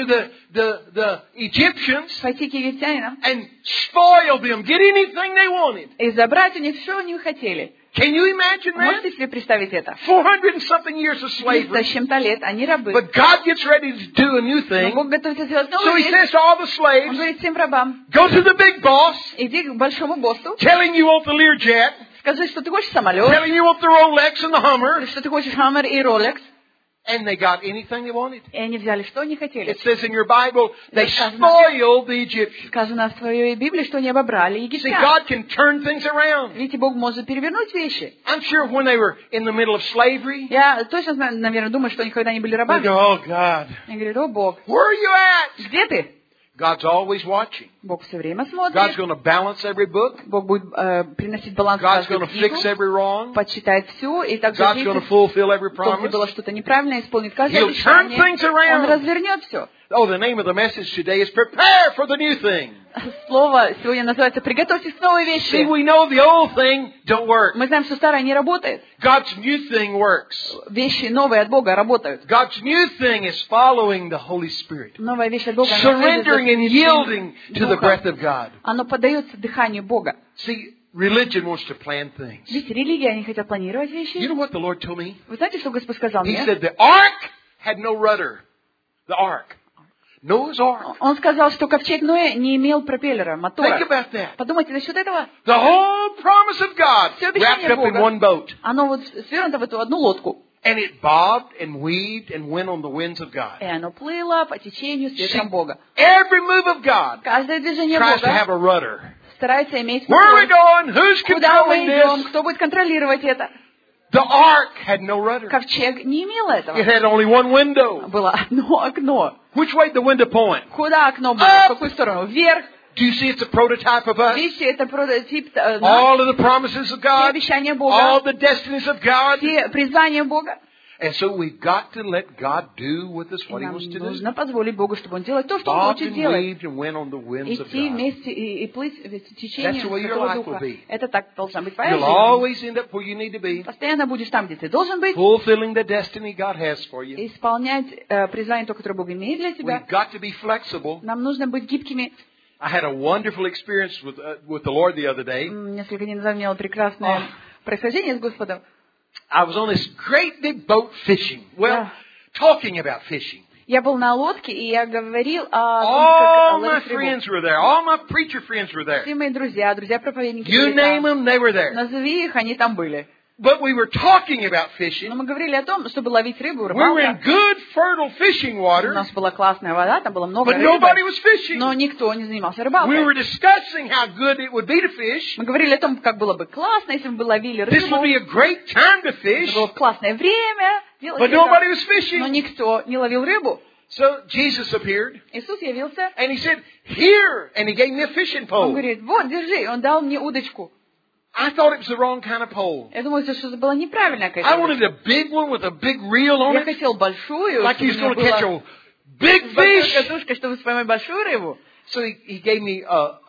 the Egyptians пойти к египтянам and spoil them, get anything they wanted. и забрать у них все, что они хотели. Can you imagine that? Можете себе представить это? 400 and something years of 300 slavery. с чем-то лет, они рабы. But God gets ready to do a new Но thing. Бог готовится сделать So новую He вещь. says to all the Он slaves, говорит всем рабам, go to the big boss, иди к большому боссу, tell him you want the Learjet, скажи, что ты хочешь самолет, tell him you want the Rolex and the Hummer, что ты хочешь Хаммер и Ролекс. and they got anything they wanted. И они взяли, что они хотели. It says in your Bible, they spoiled the Egyptians. Сказано в своей Библии, что они обобрали See, египтян. God can turn things around. Видите, Бог может перевернуть вещи. I'm sure when they were in the middle of slavery, Я точно, наверное, думаю, что они когда они были they рабами. go, oh God, Они говорят, о, Бог, where are you at? где ты? God's always watching. Бог все время God's смотрит. going to balance every book. Bог будет приносить баланс в God's going каждую to книгу, fix every wrong. подсчитает все, и также God's going to если fulfill every где было promise. что-то неправильно, исполнит каждое He'll turn обещание. things around. Он развернет все. Oh, the name of the message today is prepare for the new thing. Слово сегодня называется «Приготовьтесь к новой See, вещи». we know the old thing don't work. Мы знаем, что старое не работает. God's new thing works. Вещи новые от Бога работают. God's new thing is following the Holy Spirit. Новая вещь от Бога, она Surrendering and yielding to the breath Духа. of God. Оно поддается дыханию Бога. See, religion wants to plan things. Видите, религия, они хотят планировать You вещи. know what the Lord told me? Вы знаете, что Господь сказал He мне? said the ark had no rudder. The ark. Noah's ark. Он сказал, что ковчег Ноя не имел пропеллера, Think мотора. about that. Подумайте насчет этого. The whole promise of God Все wrapped обещания up in Бога. one boat. Оно вот свернуто в эту одну лодку. And it bobbed and weaved and went on the winds of God. И оно плыло по течению с ветром Бога. Every move of God Каждое движение tries to have Бога a rudder. старается иметь Where are we мотор. going? Who's Куда мы controlling идем? this? Кто будет контролировать это? The ark had no rudder. Ковчег не имел этого. It had only one window. Было одно окно. Which way did the window point? Куда окно было? Up. В какую сторону? Вверх. Do you see it's a prototype of us? Видите, это прототип нас. All of the promises of Все God, обещания all Бога. the destinies of God. Все призвания Бога. And so we've got to let God do with us И what He нам wants to do. нужно позволить Богу, чтобы Он делал то, что Он Bobbed хочет and делать. weaved and went on the winds of Идти God. вместе и плыть в течение That's the way your Святого life Духа. will be. Это так должна быть твоя You'll жизнь. always end up where you need to be, Постоянно будешь там, где ты должен быть, fulfilling the destiny God has for you. исполнять призвание, то, которое Бог имеет для тебя. We've got to be flexible. Нам нужно быть гибкими. I had a wonderful experience with the Lord the other day. Несколько дней назад имел прекрасное происхождение с Господом. I was on this great big boat fishing. Well, Yeah. talking about fishing. Я был на лодке, и я говорил о All том, my как ловить рыбу. friends were there. All my preacher friends were there. Все мои друзья, друзья-проповедники You были name там. them, they were there. Назови их, они там были. But we were talking about Но fishing. мы говорили о том, чтобы ловить рыбу, We were in рыбалка. good, fertile fishing У water, нас была классная вода, там было много but nobody рыбы. was fishing. Но никто не занимался We рыбалкой. were discussing how good it would be to fish. Мы говорили о том, как было бы классно, если бы мы ловили This would рыбу. be a great time to fish, Это было классное время делать but nobody это. was fishing. Но никто не ловил рыбу. So Jesus appeared, Иисус явился. and He said, "Here," and He gave me a fishing Он pole. говорит, вот, держи. Он дал мне удочку. I thought it was the wrong kind of pole. Я думаю, что это была неправильная I какая-то wanted удочка. a big one with a big reel on Я it, хотел большую, like чтобы He's у меня going to catch была a big большая fish. катушка, чтобы поймать большую рыбу. So He gave me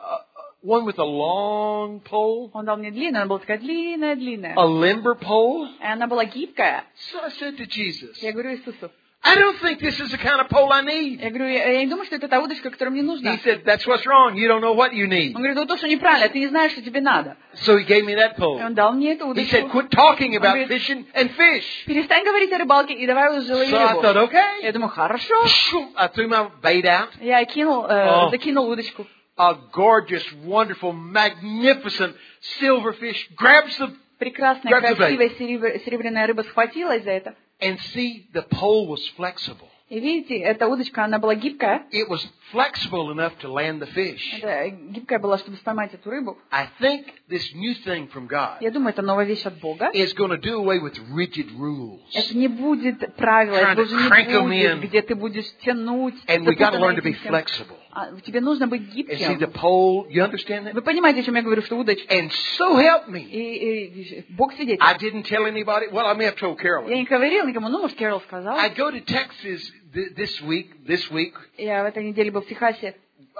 one with a long pole, Он дал мне длинную, она была такая длинная-длинная. a limber pole. И она была гибкая. So I said to Jesus, Я говорю Иисусу, I don't think this is the kind of pole I need. я говорю, я не думаю, что это та удочка, которая мне нужна. He said, that's what's wrong. You don't know what you need. Он говорит, вот то, что неправильно, ты не знаешь, что тебе надо. So He gave me that И pole. он дал мне эту He said, удочку. quit talking about говорит, fishing and fish. Перестань говорить о рыбалке и давай уже лови So I рыбу. thought, okay. Я думаю, хорошо. I threw my bait out. Я кинул, закинул удочку. A gorgeous, wonderful, magnificent silverfish grabs прекрасная, Grab the bait. красивая серебряная рыба схватилась за это. And see, the pole was flexible. И видите, эта удочка, она была гибкая. It was flexible enough to land the fish. Это гибкая была, чтобы поймать эту рыбу. I think this new thing from God Я думаю, это новая вещь от Бога. is going to do away with rigid rules. Это не будет правила, это Trying to уже не crank 'em будет, in. где ты будешь тянуть. And we got to learn to запутанно be этим всем. flexible. Тебе нужно быть And see, the гибким. pole, you understand that? Вы понимаете, о чем я говорю, что удочка. And so help me. И Бог свидетель. I didn't tell anybody. Well, I may have told Я Carolyn. не говорил никому, ну, может, Кэрол сказал. I go to Texas this week. Я в этой неделе был в Техасе.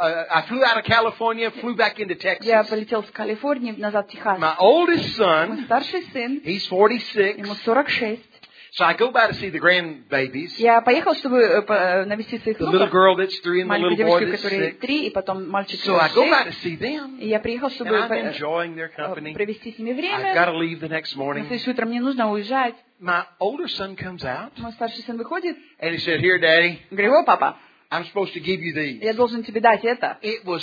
I flew out of California, flew back into Я Texas. полетел с Калифорнии назад в Техас. My oldest Мой son, старший сын, he's 46. ему 46. So I go by to see the grandbabies. Я поехал, чтобы навести своих The little внуков. girl that's 3 and the Маленькую little boy девочку, that's которой 6. 3, и потом мальчик So I go by 6. to see them. И я приехал, And чтобы I'm enjoying their company. провести с ними I've got to время. leave the next На morning. следующее утро мне нужно уезжать. My older son comes out Мой старший сын выходит. and he said, "Here, Daddy, Говорю, о, папа, I'm supposed to give you these." я должен тебе дать это. It was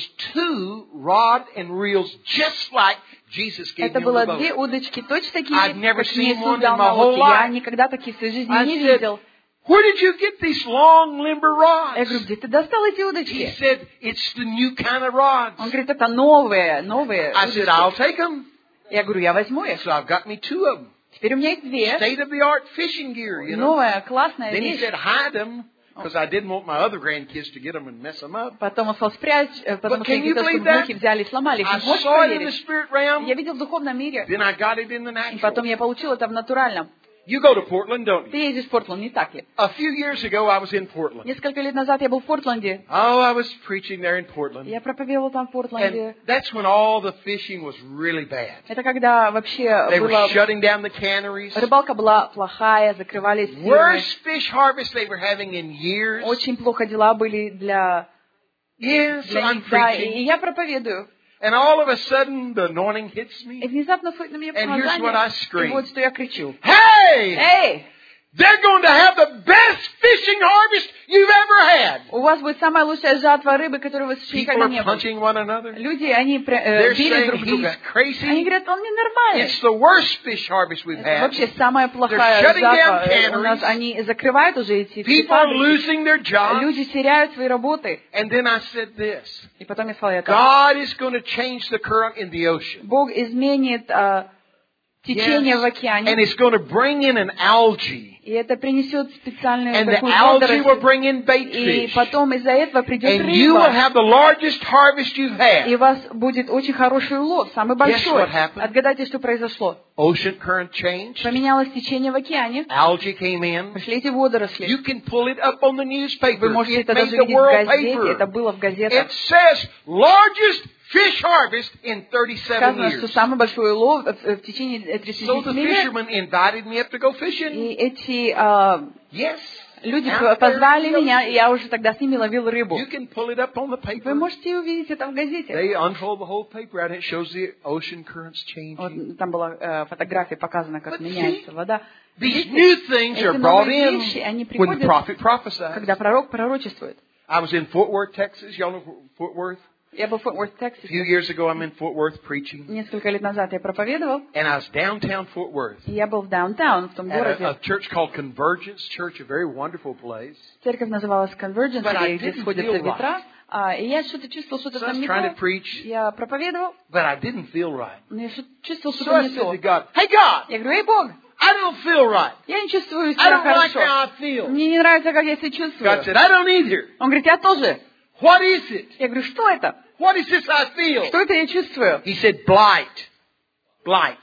2 rod and reels, just like Jesus gave Это him было the 2 boat. удочки, точно такие, I've never как мне seen one Иисус дал in my на whole лодке. Я life. никогда таких в своей жизни I не said, видел. "Where did you get these long limber Я говорю, rods?" где ты достал эти He удочки? said, "It's the new kind of Он rods." говорит, это новые I said, "I'll удочки. take them." Я говорю, я возьму их. So I've got me 2 of them. Теперь у меня их 2. State-of-the-art fishing gear, you know. Новая, классная Then he вещь. said, "Hide them," because I didn't want my other grandkids to get them and mess them up. Потом он сказал, спрячь, потому But что я can не you хотел, believe чтобы внуки that? взяли и сломали их. I Можешь saw it in the проверить? spirit realm. Я видел в духовном мире. Then I got it in the И потом natural. я получил это в натуральном. You go to Portland, don't Ты you? ездишь в Портланд, не так ли? A few years ago, I was in Portland. Несколько лет назад я был в Портленде. Oh, I was preaching there in Portland. Я проповедовал там в Портленде. And that's when all the fishing was really bad. Это когда вообще They were была... shutting down the canneries. Рыбалка была плохая, закрывались фирмы. Worst fish harvest they were having in years. Очень плохо дела были для Yes, I'm них. Да, и preaching. я проповедую. And all of a sudden, the anointing hits И me. внезапно входит на меня And here's what I помазание. scream. И вот что я кричу. Hey! Эй! They're going to have the best fishing harvest you've ever had. У вас будет самая лучшая жатва рыбы, которую вы еще People никогда are не было. punching one another. Люди, они They're били saying друг he's друга. Они crazy. говорят, он ненормальный. It's the worst fish harvest we've Это had. вообще самая They're плохая shutting down жатва. У нас canneries. они закрывают уже эти People are фабрики. losing their jobs. Люди теряют свои работы. And then I said this. И потом я сказала это. God is going to change the current in the ocean. Бог изменит течение в And океане. it's going to bring in an algae. И это принесет специальную And the такую algae will водоросль. bring in bait И fish. потом из-за этого придет And you will рыба. have the largest harvest you've И had. у вас будет очень хороший улов, самый большой. what happened? Отгадайте, что произошло. Ocean current changed. Поменялось течение в океане. Algae came in. Пошли эти водоросли. You can pull it up on the newspaper. Вы можете It это made даже the видеть в world газете. Это paper. было в газетах. It says largest fish harvest in 37 Сказано, что years. самый большой улов в течение So the 37 лет. fishermen invited me up to go fishing. И эти Yes. люди Out there позвали in the меня, и я уже тогда с ними ловил рыбу. You can pull it up on the Вы paper. можете увидеть это в газете. They unfold the whole paper and it shows the ocean currents changing. Вот там была фотография, показана, как But меняется вода. These Видите, new things are эти brought новые in вещи, они when the приходят, prophet prophesies. когда пророк пророчествует. I was in Fort Worth, Texas. Y'all know Fort Worth? Я был в Форт Уорт, A Texas. few years ago, I'm in Fort Worth preaching. Несколько лет назад я проповедовал, And I was downtown Fort Worth и я был в даунтаун, в том at a городе. church called Convergence Church, a very wonderful place. Церковь называлась Convergence, But I где didn't сходятся feel ветра. И я что-то чувствовал, что-то So I там was не trying to то. preach, Я проповедовал, but I didn't feel right. но я чувствовал, So что-то I не said to то. God, "Hey God, Я говорю, эй, Бог, I don't feel right. я не чувствую I себя don't like хорошо. how I feel." Мне не нравится, как я себя God чувствую. said, "I don't either. Он говорит, я тоже. What is it? Я говорю, что это? What is this I feel?" Что это я чувствую? He said, blight. Blight.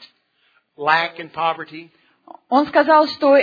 Lack and poverty. Он сказал, что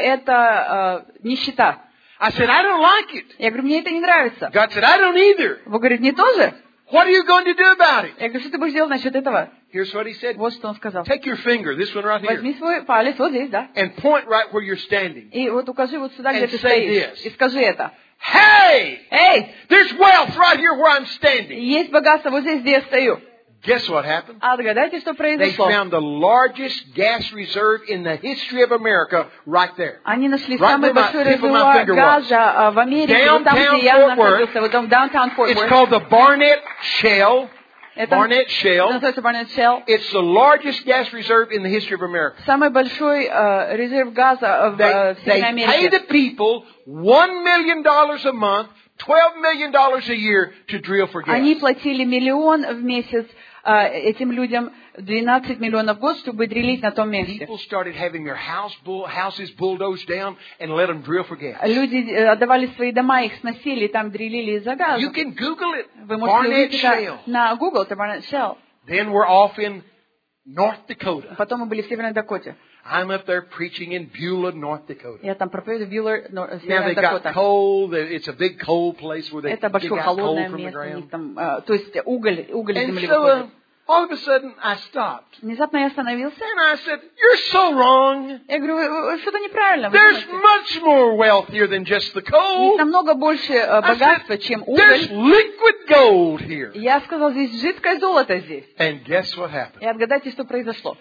это нищета. I said, "I don't like it." Я говорю, мне это не нравится. God said, "I don't either. Бог говорит, не тоже? What are you going to do about it?" Я говорю, что ты будешь делать насчет этого? Here's what he said. Вот что он сказал. Take your finger, this one right here, Возьми свой палец вот здесь, да? and point right where you're standing. И вот укажи вот сюда, где And ты say стоишь. this. И скажи это. Hey! Эй, There's wealth right here where I'm standing. есть богатство вот здесь, где я стою. Guess what happened? А догадайтесь, что They произошло? found the largest gas reserve in the history of America right there. Они нашли Right самый where my большой tip of my резервуар finger was. газа в Америке, вот там, Downtown где я Fort Worth. находился, вот там в Downtown Fort It's Worth. called the Barnett Shale. Это Barnett Shale. называется Barnett Shale. It's the largest gas reserve in the history of America. Самый большой резерв газа в They Северной pay Америке. the people $1 million a month, $12 million a year to drill for gas. Они платили $1 миллион в месяц этим людям, 12 миллионов в год, чтобы дрелить на том месте. People started having their houses bulldozed down and let them drill for gas. Люди отдавали свои дома, их сносили, и там дрелили из-за газа. You can Google it. Вы можете Barnett увидеть это Shale. на Google, это Barnett Shale. Then we're off in North Dakota. Потом мы были в Северной Дакоте. I'm up there preaching in Beulah, North Dakota. Я там проповедую в Бьюллер, Now Северная they got Дакота. coal. It's a big coal place where they Это dig большое out coal холодное from the место, у них ground. там, то есть уголь And земли so выходит. all of a sudden I stopped. Внезапно я остановился. And I said, "You're so wrong. Я говорю, вы что-то неправильно. Вы There's думаете. much more wealth here than just the Есть coal. намного больше I богатства, said, чем there's уголь. liquid gold here." Я сказал, здесь жидкое золото здесь. And guess what happened? И отгадайте, что произошло.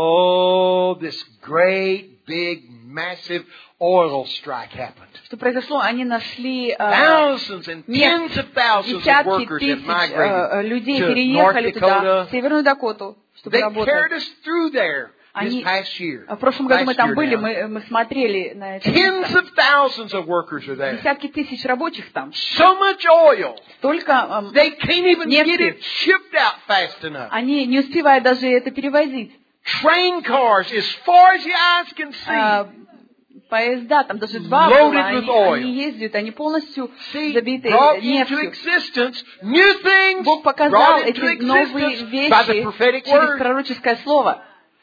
Oh, this great, big, massive oil strike happened. Что произошло? Они нашли Thousands and нефть. tens of thousands of Десятки workers have тысяч migrated людей to переехали North туда, Dakota. в Северную Дакоту, чтобы They carried работать. us through there this Они- past year. В прошлом году мы Last там year были, now. мы смотрели на это Tens место. of thousands of workers are there. Десятки тысяч рабочих там. So much oil. Столько They can't even нефти. get it shipped out fast enough. Они не успевают даже это перевозить. Train cars as far as your eyes can see. Поезда, там даже два Loaded было, with oil. они ездят, они полностью See, забиты brought into нефтью. existence new things Бог показал brought эти into новые existence by the вещи prophetic через word. пророческое слово.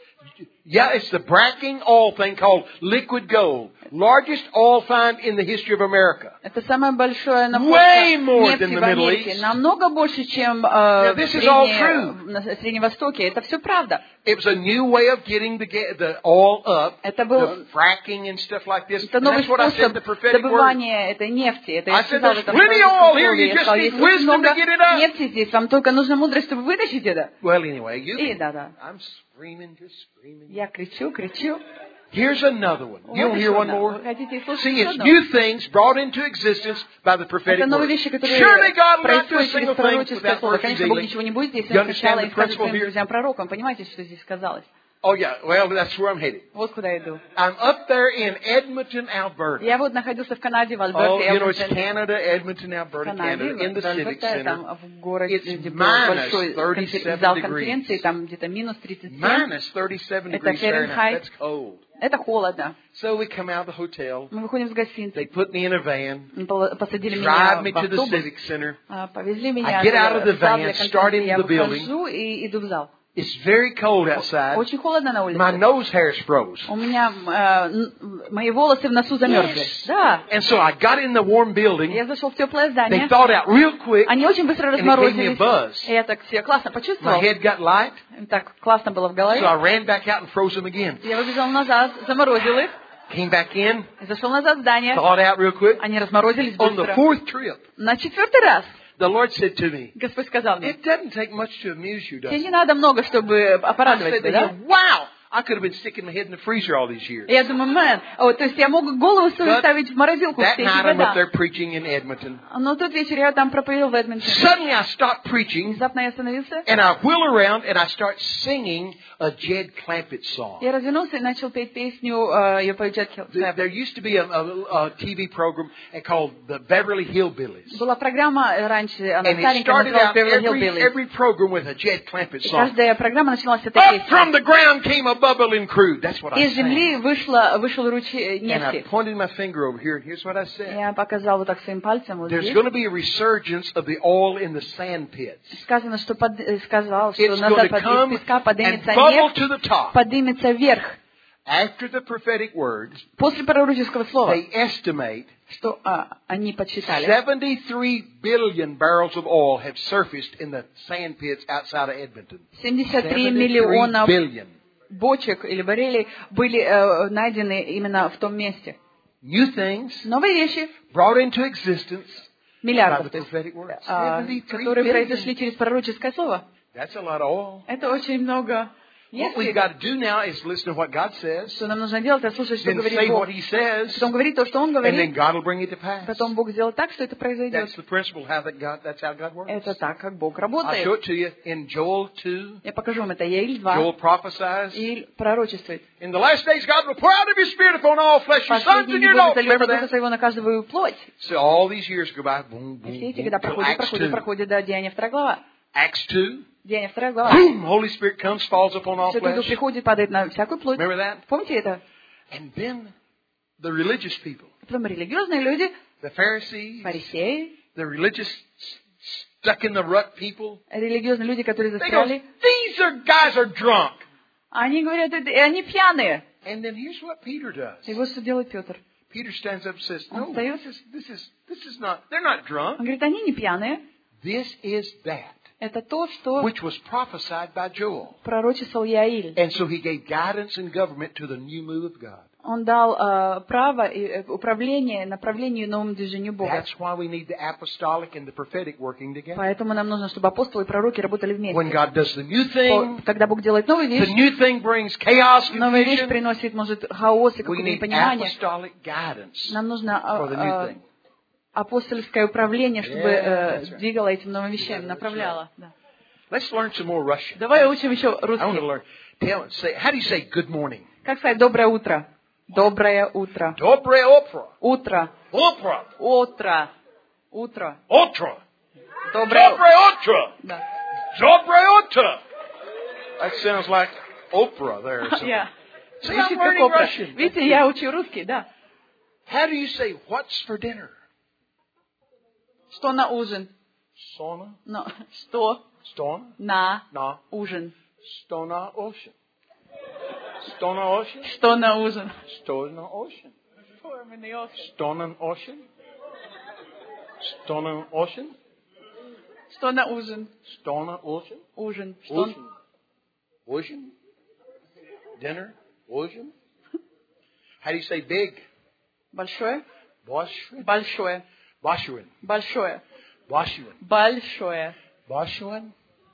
Yeah, it's the bracking oil thing called liquid gold. Largest oil find in the history of America. Это самая большая Way находка more нефти than the в Middle Америке. East. Намного больше, чем this is all true. на Среднем Востоке. Это все правда. It was a new way of getting the oil up, Это был the fracking and stuff like this. это And новый that's what I said in способ the prophetic word. добывания этой нефти. Это я I said, сказала в "There's этом plenty of пророческом oil here, слове. you Я just сказала, need есть очень wisdom много to get it up." нефти здесь, вам только нужна мудрость, чтобы вытащить это. Well, anyway, you. И да. I'm screaming, just screaming. Я кричу. Here's another one. You want to hear one more? Вы хотите слушать See, еще it's одно? new things brought into existence by the prophetic Это новые word. вещи, которые Surely God will not do a происходят через single thing пророческое without слово. first Конечно, Бог revealing. ничего не будет, если You он understand сначала the не скажет principle своим here? друзьям-пророкам. Понимаете, что здесь сказалось? Oh yeah, well that's where I'm headed. Вот куда я иду. I'm up there in Edmonton, Alberta. Я вот находился в Канаде, в Oh, Альберте. you know it's Canada, Edmonton, Alberta, Канаде, Canada, in the в Civic Альберте, Center. там в городе, It's где был minus большой 37 зал degrees. конференции, там где-то минус 37. Minus 37 Это degrees Fahrenheit. Фahrenheit. That's cold. Это холодно. So we come out of the hotel. Мы выходим с гостиницы. They put me in a van, Посадили меня drive в me to the автобус, Civic Center. повезли меня I get out of the в зал van, для start конференции. into Я the building. выхожу и иду в зал. It's very cold outside. Очень холодно на улице. My nose hairs froze. У меня мои волосы в носу замерзли. Yes. Да. And so I got in the warm building. Я зашел в теплое They здание. thawed out real quick. Они очень быстро And it gave me a разморозились. buzz. И я так себя классно My почувствовал. head got light. Так классно было в голове. So I ran back out and froze them again. Я выбежал назад, заморозил их. Came back in, И зашел назад в здание. thawed out real quick. Они разморозились On the быстро. fourth trip, На 4-й раз the Lord said to me, Господь сказал мне, "It doesn't take much to amuse you, does тебе it?" не надо много, чтобы I порадовать said to тебя, да? him, "Wow, I could have been sticking my head in the freezer all these years." И я думаю, то есть я мог голову свою But ставить в морозилку That все эти night I'm up there года. preaching in Edmonton. Но тот вечер я там проповедовал в Эдмонтоне. Suddenly I stopped preaching Внезапно я остановился. and I wheel around and I start singing a Jed Clampett song. Я развернулся и начал петь песню, ее поет Джет There used to be a TV program called the Beverly Hillbillies. Была программа раньше, она And it старенькая, started называлась out Beverly Hillbillies. every program with a Jed Clampett И song. каждая программа начиналась с этой Up песни. from the ground came a bubbling crude. That's what I Из sang. земли вышел ручей And I нефти. pointed my finger over here, and here's what I said. Я показал вот так своим пальцем вот There's здесь. going to be a resurgence of the oil in the sand pits. Сказано, что сказал, что It's назад going to come из песка and поднимется bubble нефть, to the top. поднимется вверх. After the prophetic word, После пророческого слова, they estimate что они подсчитали, 73 billion barrels of oil have surfaced in the sand pits outside of Edmonton. 73 миллиона billion. бочек или баррелей были найдены именно в том месте. New things Новые вещи, brought into existence by миллиардов, the то есть, prophetic word. 73 которые billion. произошли через пророческое слово. That's a lot of oil. Это очень много What we've got to do now is listen to what God says, Что нам нужно делать, это слушать, что then говорит say what Бог. He says, Потом говорить то, что Он and then говорит. God will bring it to pass. Потом Бог сделает так, что это произойдет. That's the principle. That's how God works. Это так, как Бог I'll show работает. it to you in Joel 2. Я покажу вам это. Иаиль 2. Joel prophesies. Иаиль пророчествует. In the last days, God will pour out of His Spirit upon all flesh, your sons Последний and дни your Бог daughters. зальет Remember Духа that? Своего на каждую плоть. So all these years go by, boom, И boom, все эти boom, года till проходят, Acts 2. до Деяния 2 глава. Acts 2. Деяния 2 глава. Boom, Holy Spirit comes, falls upon all Святой Дух flesh. приходит, падает на всякую плоть. Remember that? Помните это? And then the religious people, Потом религиозные люди, the Pharisees, фарисеи, the religious stuck in the rut people, религиозные люди, которые they go, застряли, these guys are drunk. они говорят, они пьяные. And then here's what Peter does. И вот что делает Петр. Peter stands up and says, Он no, встает. this is not, they're not drunk. Он говорит, они не пьяные. This is that Это то, что which was prophesied by Joel. пророчествовал Иаиль. And so he gave guidance and government to the new move of God. Он дал право и управление, направлению новому движению Бога. That's why we need the apostolic and the prophetic working together. Поэтому нам нужно, чтобы апостолы и пророки работали When вместе. God does the new thing, Когда Бог делает новую the вещь, new thing brings chaos, новая вещь confusion. приносит, может, хаос и We какое-то need непонимание. apostolic guidance Нам for the new нужно thing. апостольское управление, чтобы Yeah, that's right. двигало этим новым вещами, That's направляло. Да. Let's learn some more Russian. Давай учим еще I want to русский. learn. How do you say good morning? Как сказать доброе утро? Доброе утро. Dobre opera. Утро. Opera. Утро. Утро. Otra. Доброе утро. Dobre otra. Да. Dobre otra. That sounds like Oprah there or something. Я. See, I'm Звучит как learning опра. Russian. Видите, я учу русский, да. How do you say what's for dinner? Что на ужин? Sona? Но, что Stona? на Na? ужин? Stona ocean. Stona ocean? Что на ужин? Stona ocean. Stona ocean? Stona ocean? Что на ужин? Stona ocean? Ужин. Что? Ocean. Ocean? Dinner? Ocean? How do you say big? Большое? Boshwin? Большое. Boshwin. Большое. Boshwin. Большое. Boshwin?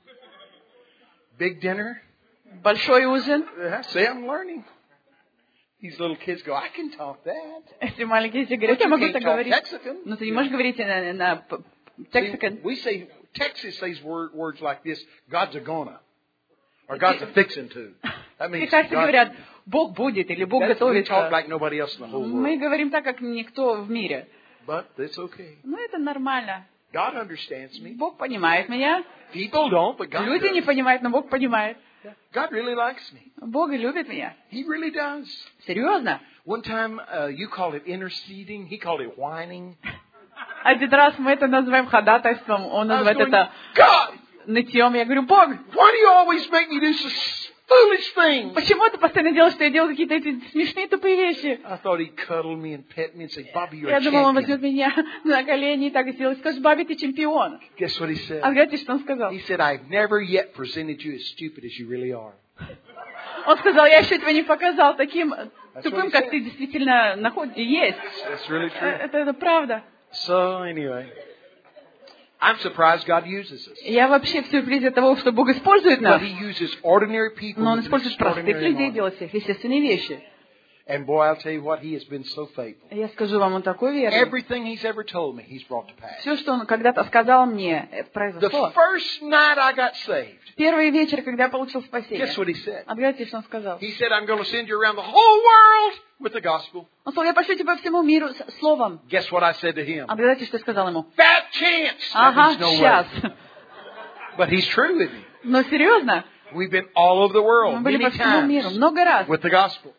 Big dinner? Большой ужин. See, I'm learning. These little kids go, I can talk that. Эти маленькие дети говорят, But я you могу can't так talk говорить. Texican. Но ты не можешь говорить на See, тексикан. we say, Texas says words like this, God's a gonna. Or God's a fixing to. That means Техасцы God, говорят, Бог будет или Бог we готовится. talk like nobody else in the whole Мы world. говорим так, как никто в мире. But it's okay. Ну, это нормально. God understands me. Бог понимает меня. People don't, but God Люди не does. понимают, но Бог понимает. God really likes me. Бог любит меня. He really does. Серьезно. One time, you called it interceding. He called it whining. Один раз мы это называем ходатайством. Он I was называет going, это God, нытьем. Я говорю, Бог, why do you always make me do such foolish things? почему ты постоянно делаешь, что я делаю какие-то эти смешные тупые вещи? I thought he'd cuddle me and pet me and say, Bobby, you're Я a думала, он возьмет champion. меня на колени и так сделает. Скажет, Баби, ты чемпион. Guess what he А said? знаете, что он сказал? He said, I've never yet presented you as stupid as you really are. Он сказал, я еще тебя не показал таким what тупым, he как said. ты действительно есть. That's really true. Это правда. So anyway, I'm surprised God uses us. Я вообще в сюрпризе того, что Бог использует But нас. He uses ordinary people Но Он with использует простых extraordinary людей anointing. делать всех вещи. And boy, I'll tell you what, He has been so faithful. Я скажу вам, он такой верный. Everything He's ever told me, He's brought to pass. Все, что он когда-то сказал мне, это The произошло. first night I got saved, Первый вечер, когда я получил спасение. guess what He said? Отгадайте, что он сказал. He said, I'm going to send you around the whole world with the gospel. Он сказал, я пошлю тебя по всему миру с словом. Guess what I said to him? Отгадайте, что я сказал ему. Fat chance! That Ага, means no way. сейчас. But He's true with me. Но серьезно, We've been all over the мы world были many по всему миру times много раз. with the gospel.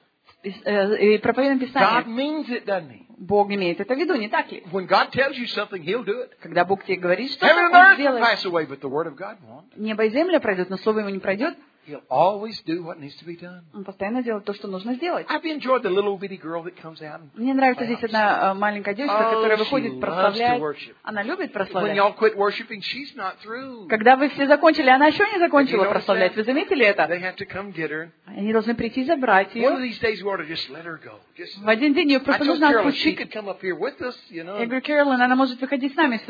И проповедуем God Писание. means it, doesn't He? Бог имеет это в виду, не так ли? When God tells you something, He'll do it. Когда Бог тебе говорит, что Heaven and Он earth will сделает. pass away, but the word of God won't. Небо и земля пройдут, но слово ему не пройдет. He'll always do what needs to be done. Он постоянно делает то, что нужно сделать. I've enjoyed the little bitty girl that comes out. And Мне нравится здесь одна маленькая девочка, Oh, которая she выходит loves прославлять. to worship. Она любит when прославлять. y'all quit worshiping, she's not through. Когда вы все закончили, она еще не закончила Have you noticed прославлять. that? Вы заметили это? They have to come get her. Они должны прийти и забрать One of ее. these days we ought to just let her go. В один день ее I просто told нужно Carolyn she отпустить. could come up here with us, you know. Я говорю, Кэролин, она может выходить с нами сюда.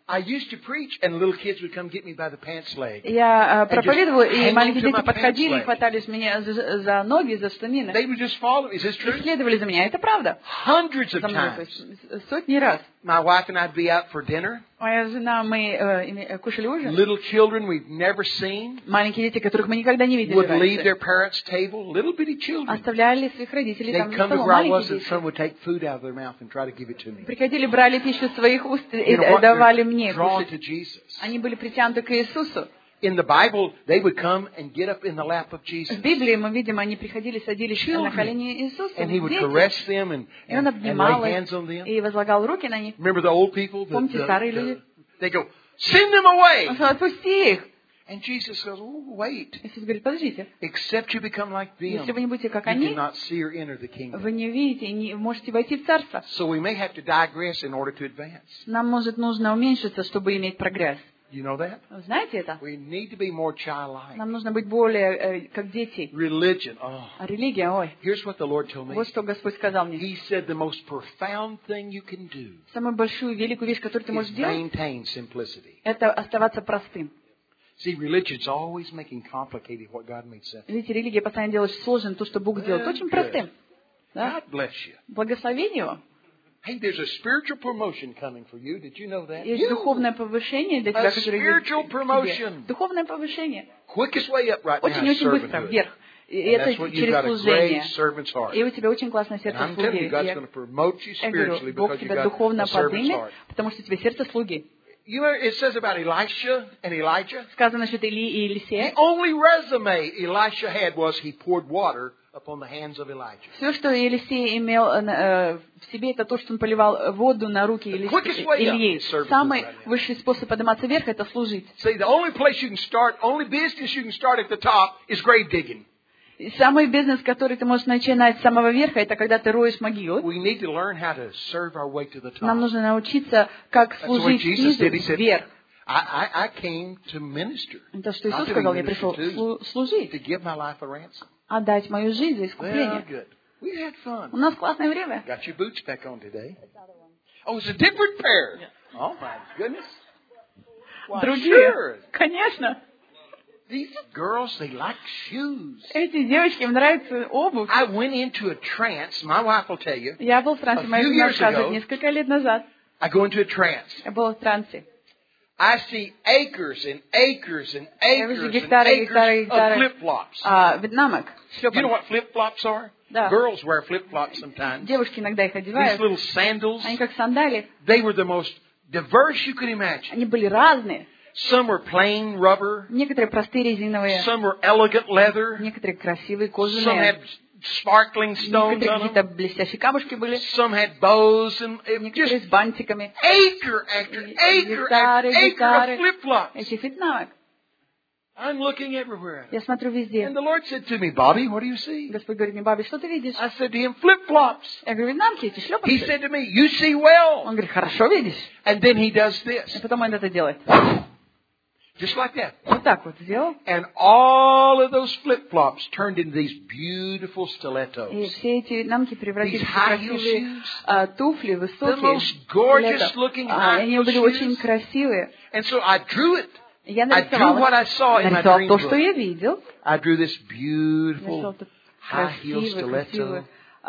I used to preach, and little kids would come get me by the pants leg. Я проповедовала, и hang маленькие on to дети my подходили, pants leg. хватались меня за ноги, за штанины They would just follow me. Is this и true? следовали за меня. Это правда. Hundreds of За мной, то times. есть сотни раз. My wife and I'd be out for dinner. Моя жена, мы кушали ужин. Little children we've never seen Маленькие дети, которых мы никогда не видели would leave раньше, their parents' table. Little bitty children. оставляли своих родителей там They'd за come to столом. where I was, Маленькие and дети. some would take food out of their mouth and try to give it to me. Приходили, брали пищу из своих уст и You know what? давали They're мне drawn кушать. to Jesus. Они были притянуты к Иисусу. In the Bible, they would come and get up in the lap of Jesus. В Библии мы видим, они приходили, садились на колени Иисуса. And he would дети. caress them И он and обнимал lay их hands on them. и возлагал руки на них. Remember the old people? Помните старые люди? They go, send them away. Он сказал, отпусти их. And Jesus goes, oh, wait. Иисус говорит, подождите. Except you become like them, Если вы не будете как you они, cannot see or enter the kingdom. вы не видите и не можете войти в Царство. So we may have to digress in order to advance. Нам, может, нужно уменьшиться, чтобы иметь прогресс. You know that? Вы знаете это? We need to be more childlike. Нам нужно быть более как дети. Religion. Oh. А религия, ой. Here's what the Lord told me. Вот что Господь сказал мне. He said the most profound thing you can do Самую большую, великую вещь, которую ты is можешь делать, maintain simplicity. это оставаться простым. See, religion's always making complicated what God made simple. Видите, религия постоянно делает сложным то, что Бог делает очень простым. Да? God bless you. Благословение его. Hey, there's a spiritual promotion coming for you. Did you know that? Есть духовное повышение для тебя, A которое spiritual идет к тебе. promotion. Духовное повышение. Quickest way up right now is Очень-очень быстро, servanthood. вверх. И And это that's what you've через got, a служение. great servant's heart. И у тебя очень классное And сердце I'm telling слуги. you, God's И going to promote you я говорю, spiritually Бог because you've тебя got духовно a servant's поднимет, heart. потому что у тебя сердце слуги. You know, it says about Elisha and Elijah. Сказано насчет Илии и The Елисея. only resume Elisha had was he poured water upon the hands of Elijah. Все, что Елисей имел в себе, это то, что он поливал воду на руки Ильи. Самый высший способ подниматься вверх – это служить. See, the only place you can start, only business you can start at the top is grave digging. И самый бизнес, который ты можешь начинать с самого верха, это когда ты роешь могилы. We need to learn how to serve our way to the top. Нам нужно научиться, как служить снизу вверх. I came to minister. Это что Иисус сказал, я пришел служить, To give my life a ransom. отдать мою жизнь за Well, искупление. good. We had fun. У нас классное время. Got your boots back on today. Oh, it's a different pair. Oh my goodness. Why, Другие. sure. Конечно. These girls, they like shoes. Эти девочки, им нравится обувь. I went into a trance. My wife will tell you. Я был в трансе, моя жена рассказывает, несколько лет назад. I go into a trance. Я была в трансе. I see acres and acres and Я acres вижу and гектары, acres гектары, of flip-flops. Вьетнамок, You know шлепанцев. what flip-flops are? Да. Girls wear flip-flops sometimes. Девушки иногда их These одевают. little sandals, Они как сандали. they were the most diverse you could imagine. Они были разные. Some were plain rubber. Некоторые простые резиновые, Some were elegant leather. некоторые красивые Some кожаные, had sparkling stones некоторые on какие-то them. блестящие камушки были, Some had bows and некоторые just с бантиками. acre after acre after acre of flip-flops. Этих вьетнамок. I'm looking everywhere. Я смотрю везде. And the Lord said to me, Bobby, what do you see? Господь говорит мне, Баби, что ты видишь? I said to him, flip-flops. Я говорю, вьетнамки, эти He шлепанцы. said to me, you see well. Он говорит, хорошо видишь. And then he does И this. потом он это делает. Just like that. Вот так вот сделал. And all of those flip-flops turned into these beautiful И stilettos. все эти вьетнамки превратились These в high-heel красивые shoes. туфли, The высокие. most gorgeous стилета. looking Они high-heel были очень shoes. красивые. And so I drew it. И я I drew нарисовала. what I saw in my Нарисовала dream то, что book. я видел. I drew this Нарисовал beautiful тут high-heel красивую stiletto.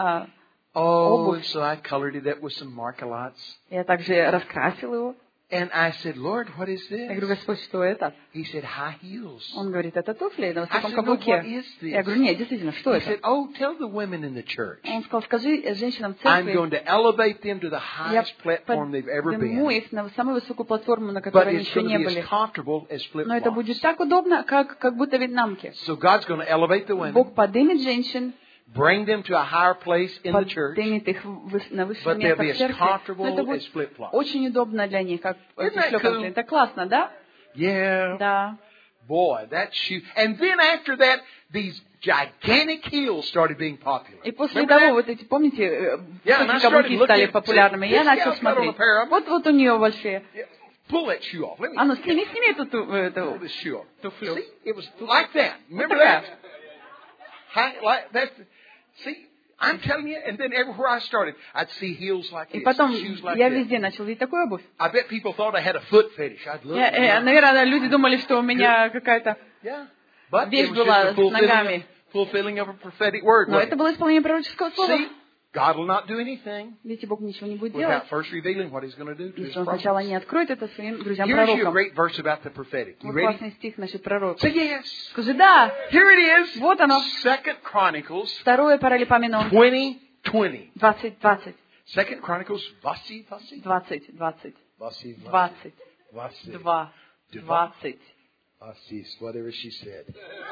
обувь. Oh, and so I colored it up with some markalots. Я также раскрасила его. And I said, Lord, what is Я говорю, this? Господь, что это? He said, high heels. Он говорит, это туфли на I высоком said, no, каблуке. what is this? Я говорю, нет, действительно, что He это? said, oh, tell the women in the church. Он сказал, скажи женщинам в I'm церкви, going to elevate them to the я highest platform they've ever подниму been. их на самую высокую платформу, на But которой они it's еще going to не be as были. comfortable as Но это flip-flops. будет так удобно, как будто вьетнамки. So God's going to elevate the women, Бог поднимет женщин, bring them to a higher place in the church, поднимет их на высшее but they'll место be в as церкви. comfortable Но это as будет flip-flops. очень удобно для них, как Isn't that шлепанцы. cool? Это классно, да? Yeah. Да. Boy, that shoe. And then after that, these gigantic heels started being popular. И после Remember того, that? вот эти, помните, Yeah, and I высокие started каблуки looking, стали популярными. Я this начал gal's got on a смотреть. pair of them. Вот у нее большие. Yeah. Pull that shoe off. Let me А ну, сними эту pull эту this shoe off. туфлю. See, it was like that. Remember такая. that? Like that. See, I'm telling you, and then everywhere I started, I'd see heels like И this, потом shoes like я this. везде начал видеть такую обувь. I bet people thought I had a foot fetish. I'd look. Наверное, люди думали, что у меня какая-то Yeah. But вещь it was была just a с ногами. fulfilling of a prophetic word. Но wasn't это it? было исполнение пророческого слова. See, God will not do anything Видите, Бог ничего не будет делать, without first revealing what He's going to do to His если Он сначала prophets. не откроет это своим Here's you a друзьям-пророкам. great verse about the prophetic. You Вот ready? классный стих насчет пророка. Say yes. Скажи «да». Here it is. Вот оно. 2 Chronicles Второе Паралипоменон. 20:20. 20, 20, 2 Chronicles 20. 20, 20, 20. 20, 2, 20. Whatever she said.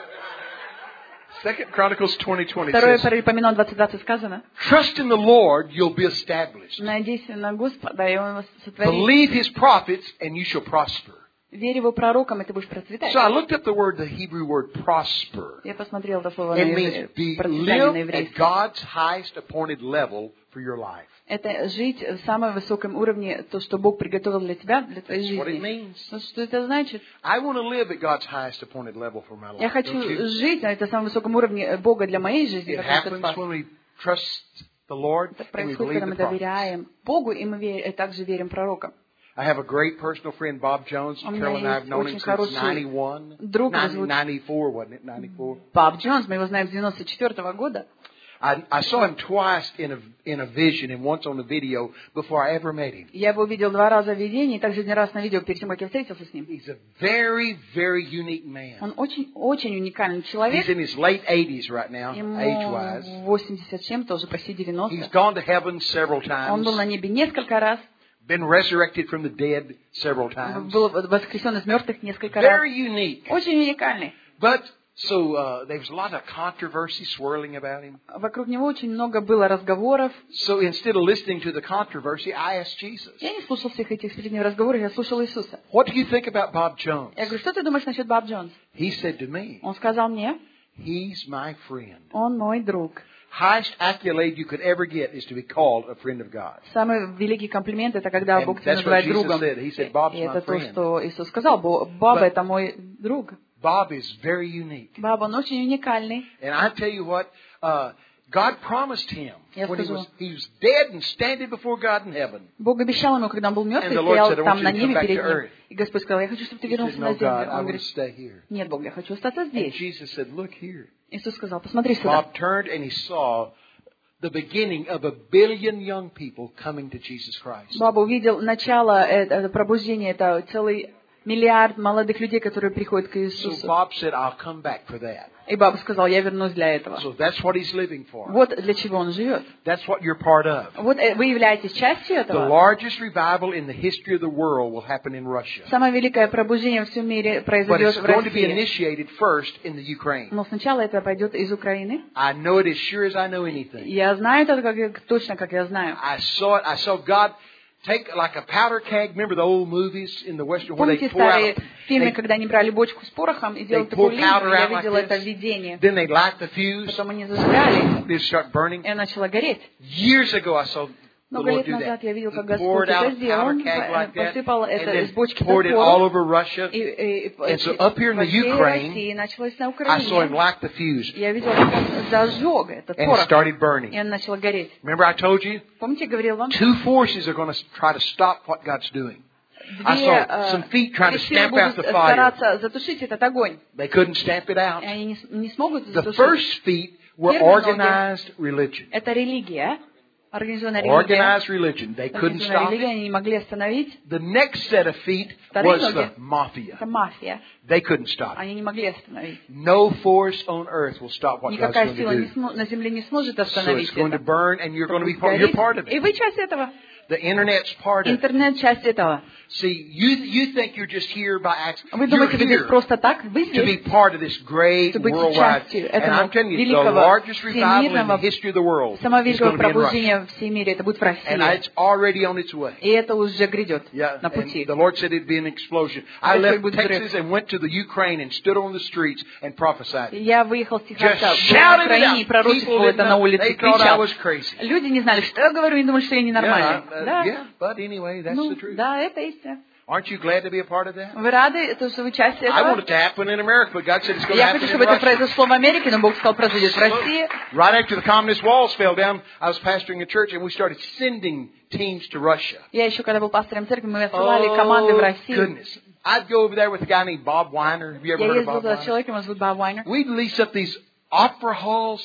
2 Chronicles 20:20 Второе says, Паралипоменон 20, сказано. trust in the Lord, you'll be established. Надейся на Господа, и Он вас сотворит. Believe His prophets, and you shall prosper. Верь Его пророкам, и ты будешь процветать. So I looked up the Hebrew word prosper. Я посмотрел это слово на It means процветание на live at еврейском. God's highest appointed level for your life. Это жить в самом высоком уровне, то, что Бог приготовил для тебя, для твоей That's what it жизни. means. Ну, что это значит? I want to live at God's highest appointed level for my life. Я хочу don't you? жить на этом самом высоком уровне Бога для моей жизни, It как каждый из happens вас. when we trust the Lord Это and we происходит, believe когда the мы prophets. доверяем Богу, и мы также верим пророкам. I have a great personal friend, Bob Jones. У меня Carol and I have есть known him очень since хороший 91. друг, его зовут 94, wasn't it? 94. Боб Джонс, мы его знаем с 94 года. I saw him twice in a vision and once on a video before I ever met him. Я его видел 2 раза в видении, и также 1 раз на видео, перед тем, как я встретился с ним. He's a very, very unique man. Он очень уникальный He's человек. in his late 80s right now, Ему age-wise. 80 с чем-то, уже почти 90. He's gone to heaven several Он times, был на небе несколько раз, been resurrected from the dead several times. был воскресен из мертвых несколько раз. Very unique. Очень уникальный. But, so there was a lot of controversy swirling about him. Вокруг него очень много было разговоров. So instead of listening to the controversy, I asked Jesus, Я не слушал всех этих перед ним разговоров, я слушал Иисуса. what do you think about Bob Jones? Я говорю, что ты думаешь насчет Боб Джонс? He said to me, Он сказал мне, he's my friend. он мой друг. Highest accolade you could ever get is to be called a friend of God. Самый великий комплимент — это когда And Бог тебя that's называет what Jesus другом. said. He said, "Bob's И это my то, friend." что Иисус сказал. Боб — это мой друг. Bob is very unique. Боб, он очень уникальный. And I tell you what, God promised him Я when he скажу. was dead and standing before God in heaven. Бог обещал ему, когда он был мертвый, And the Lord стоял said, "I want там you на to come небе back перед to ним. earth." И Господь сказал, я хочу, чтобы ты He вернулся said, на "No, землю. God, I Он want to говорит, stay here." нет, Бог, я хочу остаться And здесь. Jesus said, "Look here." Иисус сказал, посмотри сюда. Bob turned and he saw the beginning of 1 billion young people coming to Jesus Christ. Боб увидел начало пробуждения, это целый миллиард молодых людей, которые приходят к So Иисусу. Bob said, "I'll come back for that." И Боб сказал, я вернусь для этого. So that's what he's living for. Вот для чего он живет. That's what you're part of. Вот вы являетесь частью The этого. largest revival in the history of the world will happen in Russia. Самое великое пробуждение в всем мире But произойдет it's в going to be России. initiated first in the Ukraine. Но сначала это пойдет из Украины. I know it as sure as I know anything. Я знаю это точно, как я знаю. I saw God take like a powder keg. Remember the old movies in the Western where they Помните pour out, старые фильмы, когда они брали бочку с порохом и делали такую линию? Я видела это видение. then they light the fuse, Потом они зажигали, they start burning. и начало гореть. Years ago I saw the Много Lord лет do назад that. я видел, как He Господь poured out это a сделал. powder Он keg like that, посыпал and это из then бочки poured it all порох. over Russia. И And so up here in the Ukraine, России началось на I saw him Украине. light the fuse, Я видела, как он зажег этот and it порох, started и burning. он начал гореть. Remember I told you? Помните, я говорил вам? Two forces are going to try to stop what God's doing. I Две saw some feet trying to силы stamp out будут the fire. стараться затушить этот огонь. They couldn't stamp it out. И они не смогут The затушить. first feet were Первые ноги. organized religion. Это религия, организованная религия. Organized religion. They couldn't Организованная stop религия, it. они не могли остановить. The next set of feet Вторые was ноги. the mafia. Это мафия. They couldn't stop it. Они не могли остановить. No force on earth will stop what God's Никакая going сила to do. на земле не сможет So остановить it's going to это. burn, and you're going to be Будет part. You're гореть. part of И it. вы часть этого. The internet's part of it. Интернет часть этого. See, you think you're just here by accident. Вы You're думаете, вы здесь here просто так? Вы to be здесь, part of this great чтобы быть worldwide. частью And этого I'm telling you, the великого largest revival in the всемирного, history of the world самого is великого going to be in Russia. пробуждения в всем мире. Это будет в And России. it's already on its way. И это уже грядет Yeah, на and пути. the Lord said it'd be an explosion. I Большой left будет взрыв. Texas and went to the Ukraine and stood on the streets and prophesied. Я выехал с Техаса Just в shouted it Украине и out. пророчествовал People это didn't на know. улице, They thought I кричал. was crazy. Люди не знали, что я говорю, и думали, что я ненормальный. Да. Yeah, but anyway, that's Ну, the truth. да, это истина. Aren't you glad to be a part of that? Вы рады, что вы часть I want этого? it to happen in America, but God said it's going to Я happen хочу, in чтобы это Russia. произошло в Америке, но Бог сказал, произойдет в России. Right after the communist walls fell down, I was pastoring a church and we started sending teams to Russia. Я еще, когда был пастором церкви, мы отсылали команды в Россию. Goodness. I'd go over there with a guy named Bob Weiner. Have you ever Я heard of ездил Bob туда с Weiner? человеком, его зовут Боб Вайнер. We'd lease up these opera halls,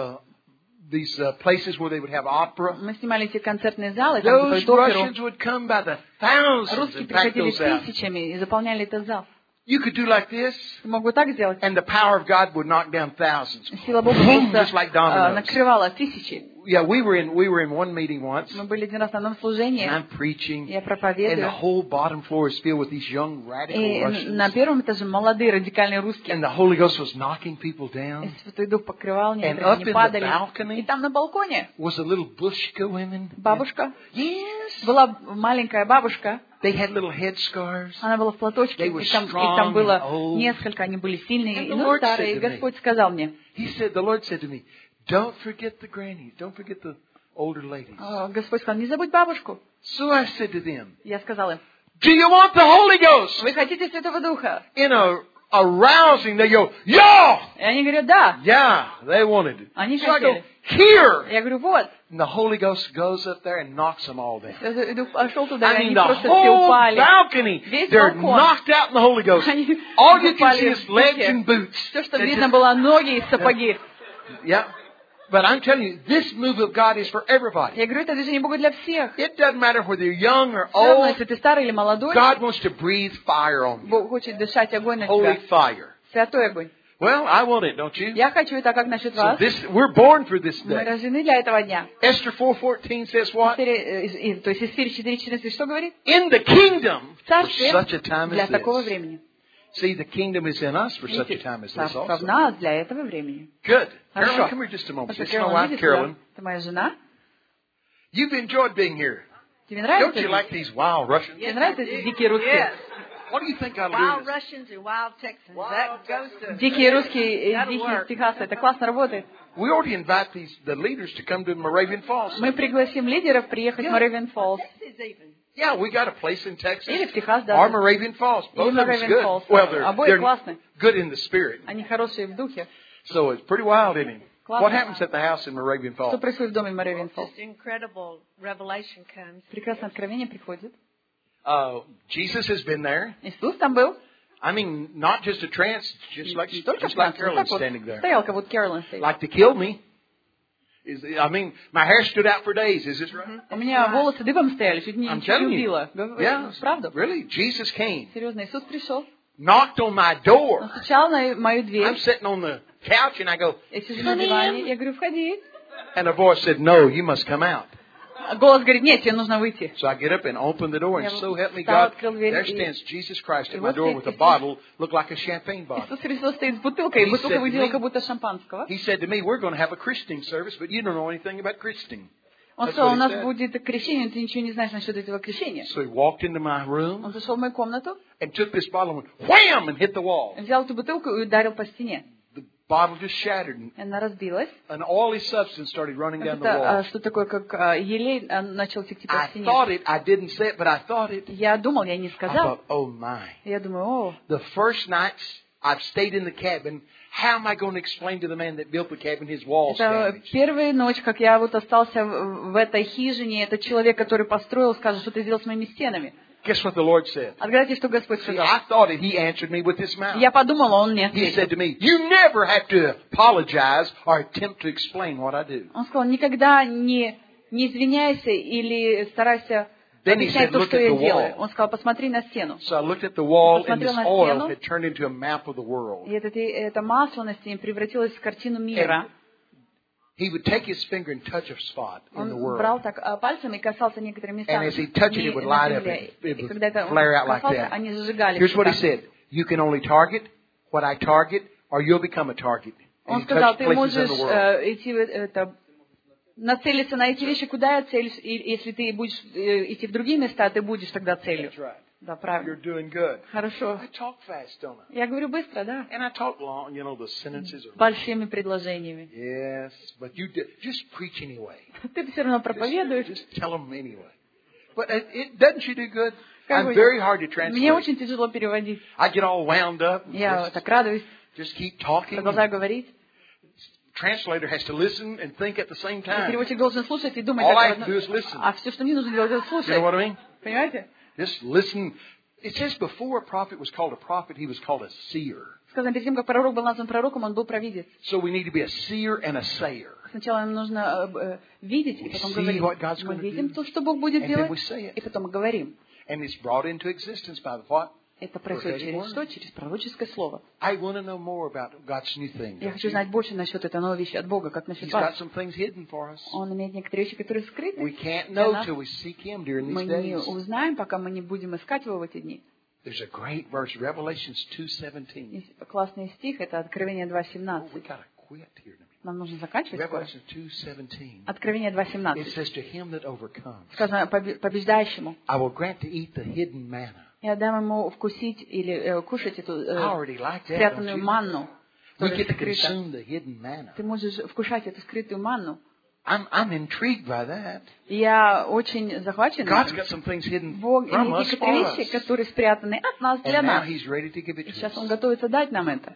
these places where they would have opera. Мы снимали эти концертные залы, там, где Those поют оперу. Russians would come by the thousands Русские and pack приходили those out. тысячами и заполняли этот зал. You could do like this, Ты мог бы так сделать. and the power of God would knock down thousands. Сила Бога Boom, просто just like dominoes. накрывала тысячи. Yeah, we were in one meeting once, Мы были один раз на одном and служении, I'm preaching, я and the проповедую. whole bottom floor is filled with these young radical И Russians. на первом этаже молодые радикальные русские. And the Holy Ghost was knocking people И down. Святой Дух покрывал And некоторые, up они in the падали. balcony И там на балконе was a little Bushka women. бабушка, Yes. была маленькая бабушка, They had little headscarves. она была в платочке, They were их там strong было and old. несколько, они были сильные, And и, the ну, Lord старые. И said to me, Господь сказал мне, The Lord said to me, don't forget the grannies. Don't forget the older ladies. Господь сказал, не забудь бабушку. So I said to them, Я сказала им, do you want the Holy Ghost? вы хотите Святого Духа? In a arousing, they go, yeah! И они говорят, да. Yeah, they wanted it. Они So I go, хотели. here! Я говорю, вот. And the Holy Ghost goes up there and knocks them all down. Святой Дух пошел туда, и I mean, они the просто все whole упали. balcony, Весь they're балкон. knocked out in the Holy Ghost. Они All you can упали see в is legs духе. and boots. Все, что They're видно, just- было ноги и сапоги. Yeah. But I'm telling you, this move of God is for everybody. Я говорю, это движение Бога для всех. It doesn't matter whether you're young or Все равно, old. если ты старый или молодой, God wants to breathe fire on you. Бог хочет дышать огонь на Holy тебя. fire. Святой огонь. Well, I want it, don't you? Я хочу это, как насчет So вас? we're born for this Мы day. рождены для этого дня. Esther 4:14 says what? То есть Исфирь 4:14 что говорит? In the kingdom В for царстве such a time для as такого this. времени. See, the kingdom is in us for such a time as this Царство в also. нас для этого времени. Good. Хорошо. Carolyn, come here just a moment. Послушай, This is my Кэролин, wife, иди сюда. Carolyn. Это моя жена. You've enjoyed being here. Тебе Don't нравится? you like these wild Russians? Тебе нравятся эти дикие русские? What do you think I'll Wild do? This? Russians and wild Texans. That goes to. Дикие русские, That'll дикие work. из Техаса. Это классно работает. We already invite the leaders to come to Moravian Falls. Мы пригласим лидеров приехать в Moravian Falls. Texas even. Yeah, we got a place in Texas. Или в Техас Or даже. Moravian Falls. Both of them's Moravian good. Falls. Well, Обои they're классные. good in the spirit. Они хорошие в духе. So it's pretty wild, isn't it? Классно. What happens at the house in Moravian Что Falls? происходит в доме Moravian Falls? Just incredible revelation comes. Прекрасное откровение приходит. Jesus has been there. Иисус там был. I mean, not just a trance, just like Не только в Carolyn так вот standing there. стоял, как вот Кэролин стоит. Like to kill me. My hair stood out for days. Is this right? У меня волосы дыбом стояли, чуть не I'm чуть не telling you. убила. Yeah. Правда? Really? Jesus came, Серьезно, Иисус пришел. knocked on my Он door. стучал на мою I'm дверь. sitting on the couch and I go, Я сижу на "Come диване. in." Я говорю, входи. And a voice said, no, you must come out. Голос говорит, нет, тебе нужно выйти. So I get up and open the door, and Я so help me встал, God, открыл дверь, there и- stands Jesus Christ и at вот my door with a стоит bottle, looked like a champagne bottle. Иисус Христос стоит с бутылкой, и He бутылка said to выглядела me- как будто шампанского. He said to me, we're going to have a christening service, but you don't know anything about christening. Он That's сказал, what у he нас said. будет крещение, ты ничего не знаешь насчет этого крещения. So he walked into my Он room зашел в мою комнату, and took this bottle and went wham and hit the wall. взял эту бутылку и ударил по стене. The bottle just shattered and Она разбилась. an oily substance started running down the Это wall. что такое, как елей начал текти по I стене. thought it, I didn't say it, but I thought it. Я думал, я не I сказал. thought, oh my. Я думаю, о, The first nights I've stayed in the cabin, how am I going to explain to the man that built the cabin his walls это damaged? первая ночь, как я вот остался в этой хижине, этот человек, который построил, скажет, что ты сделал с моими стенами. Guess what the Lord said? Отгадайте, что Господь See, сказал. I thought it, he answered me with his mouth. Я подумала, он мне He said ответил. to me, you never have to apologize or attempt to explain what I do. Он сказал, никогда не извиняйся или старайся Then he объяснять said, то, "Look что at я the делаю. wall." Он сказал, посмотри на стену. So I looked at the wall and Посмотрел this на oil стену. had turned into a map of the world. И это масло на стене превратилось в картину мира. He would take his finger and touch a spot in the Он брал world. так пальцем и касался некоторых местах And as he touched it, it would light up and it И would когда это он flare out like касался, that. они зажигались. Here's what he всегда. said. You can only target what I target or you'll become a target. And Он he сказал, touched ты places in можешь the world. идти нацелиться на эти вещи, куда я целюсь, и если ты будешь идти в другие места, ты будешь тогда целью. That's right. Да, You're правильно. doing good. Хорошо. I talk fast, don't I? Я говорю быстро, да? And I talk long, you know, the sentences are... Большими предложениями. Yes, but you just preach anyway. Ты все равно проповедуешь. Just tell them anyway. But doesn't she do good? Как I'm будет? very hard to Мне translate. очень тяжело переводить. I get all wound up. Я так радуюсь, Just keep talking. продолжаю говорить. Translator has to listen and think at the same time. Переводчик должен слушать и думать. All I одно- have to do is listen. А все, что мне нужно делать, это You слушать. know what I mean? Понимаете? Just listen. It says before a prophet was called a prophet, he was called a seer. Сказано, перед тем, как пророк был назван пророком, он был провидец. So we need to be a seer and a sayer. Сначала нам нужно видеть, и потом See говорить. what God's Мы gonna видим do. то, что Бог будет And then we делать, say it. и потом мы говорим. And it's brought into existence by the what? Это происходит Prophetic через word. что? Через пророческое слово. I want to know more about God's new thing. Я don't хочу you? знать больше насчет этой новой вещи от Бога, как He's насчет got вас. some things hidden for us. Он имеет некоторые вещи, которые скрыты. We can't для know нас. till we seek Him during Мы these не days. узнаем, пока мы не будем искать его в эти дни. There's a great verse, Revelations 2:17. Есть классный стих, это Откровение We 2.17. gotta quit here in a minute. Нам нужно заканчивать скоро. Revelation 2:17. Откровение It 2.17. says, "To him that overcomes, Сказано побеждающему. I will grant to eat the hidden manna." Я дам ему вкусить или кушать эту I already like that. спрятанную Don't you? манну, We которая get to скрыта. consume the hidden manna. Ты можешь вкушать эту скрытую манну. I'm intrigued by that. И я очень захвачена. God's got some things hidden Бог from имеет us некоторые for вещи, us. которые спрятаны от нас, для And now нас. He's ready to give it И to сейчас Он us. готовится дать нам это.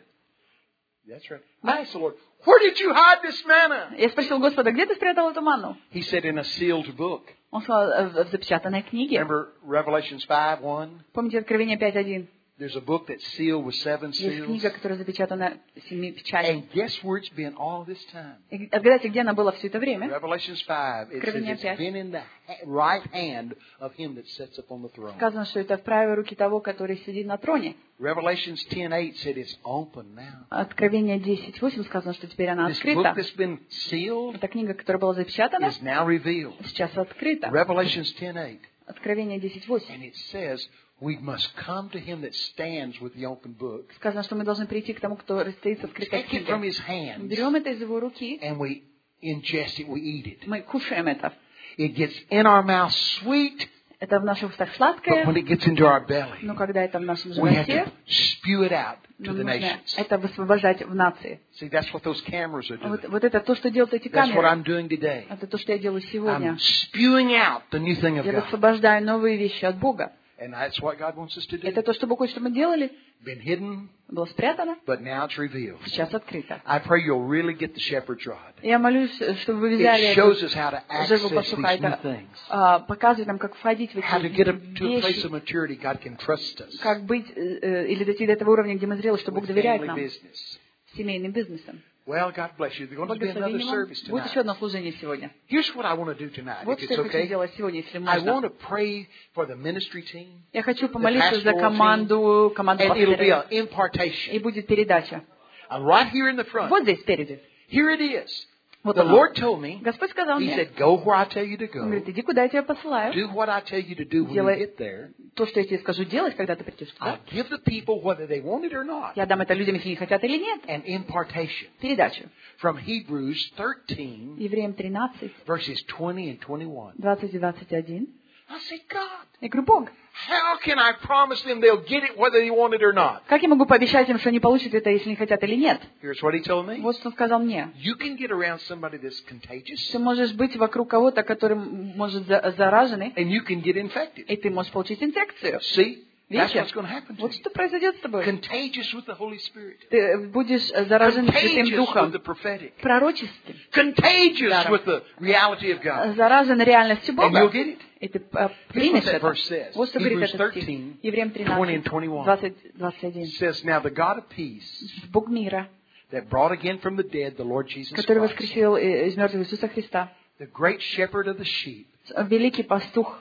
That's right. I asked the Lord, "Where did you hide this manna?" Я спросил Господа, где ты спрятал эту манну? He said, "In a sealed book." Он сказал, в запечатанной книге. Remember Revelations 5:1? Помните Откровение 5.1? There's a book that's sealed with 7 Есть seals. книга, которая запечатана 7 печатями. And guess where it's been all this time? И отгадайте, где она была все это время? Revelations 5. It says Откровение it's 5. been in the right hand of him that sits upon the throne. Сказано, что это в правой руке того, который сидит на троне. Revelations 10:8 said it's open now. Откровение 10.8 сказано, что теперь она This book открыта. that's been sealed Эта книга, которая была запечатана, is now revealed. сейчас открыта. Revelations 10:8. Откровение 10.8. And it says we must come to him that stands with the open book. Сказано, что мы должны прийти к тому, кто стоит со открытой Take it from книгой. his hands Берем это из его руки, and we ingest it, we eat it. мы кушаем это. It gets in our mouth sweet, Это в наших устах but when сладкое, it gets into our belly, но когда это в нашем we have животе, to spew it out to нам the нужно nations. это высвобождать в нации. See, that's what those cameras are doing. Вот это то, что делают эти That's what камеры. I'm doing today. Это то, что я делаю сегодня. I'm spewing out the new thing of Я God. высвобождаю новые вещи от Бога. And that's what God wants us to do. Это то, что Бог хочет, чтобы мы делали. Been hidden, Было спрятано, but now it's revealed. сейчас открыто. I pray you'll really get the shepherd's rod. Я молюсь, чтобы вы It взяли shows эту us how to жезл access пастуха, these new это things. показывает нам, как входить в How to get up эти to a place вещи, of maturity God can trust us. как быть, или дойти до этого уровня, где мы зрелы, что Бог With доверяет family нам, business. семейным бизнесом. Well, God bless you. There's going to be another Благословение вам. service Будет tonight. еще одно служение сегодня. Here's what I want to do tonight, Вот if что it's я хочу okay. сделать сегодня, если I want можно. to pray for the ministry team, Я хочу помолиться за pastoral команду and it'll be пастырей. an impartation. И будет передача. And right here in the front, Вот здесь спереди. here it is. Вот The оно. Lord told me, Господь сказал He мне, said, go where I tell you to Он go. говорит, иди, куда я тебя посылаю. Do what I tell you to do when you Делай get there. то, что я тебе скажу делать, когда ты придешь туда. I'll give the people, whether they want it or not, Я дам это людям, если они хотят или нет. an impartation. Передачу. From Hebrews 13, Евреям 13, verses 20 and 21. 20 и 21. I said, God, Я говорю, Бог, how can I promise them they'll get it whether they want it or not? как я могу пообещать им, что они получат это, если не хотят или нет? Here's what He told me. Вот что Он сказал мне. You can get around somebody that's contagious, Ты можешь быть вокруг кого-то, который может зараженный, and you can get infected. и ты можешь получить инфекцию. See? That's Видите? what's going to happen to Вот you. что произойдет с тобой. Contagious with the Holy Spirit. Ты будешь заражен Святым Contagious with Духом, the prophetic. пророческим, Contagious Да. with the reality of God. заражен реальностью And Бога. you'll get it. И ты Here's примешь what that это. verse says. Вот что говорит Hebrews этот стих. 13, Евреям 20 and 13, 21. 20-21. It says, now the God of peace Бог мира, that brought again from the dead the Lord Jesus который Christ, воскресил из мертвых Иисуса Христа, the great shepherd of the sheep, великий пастух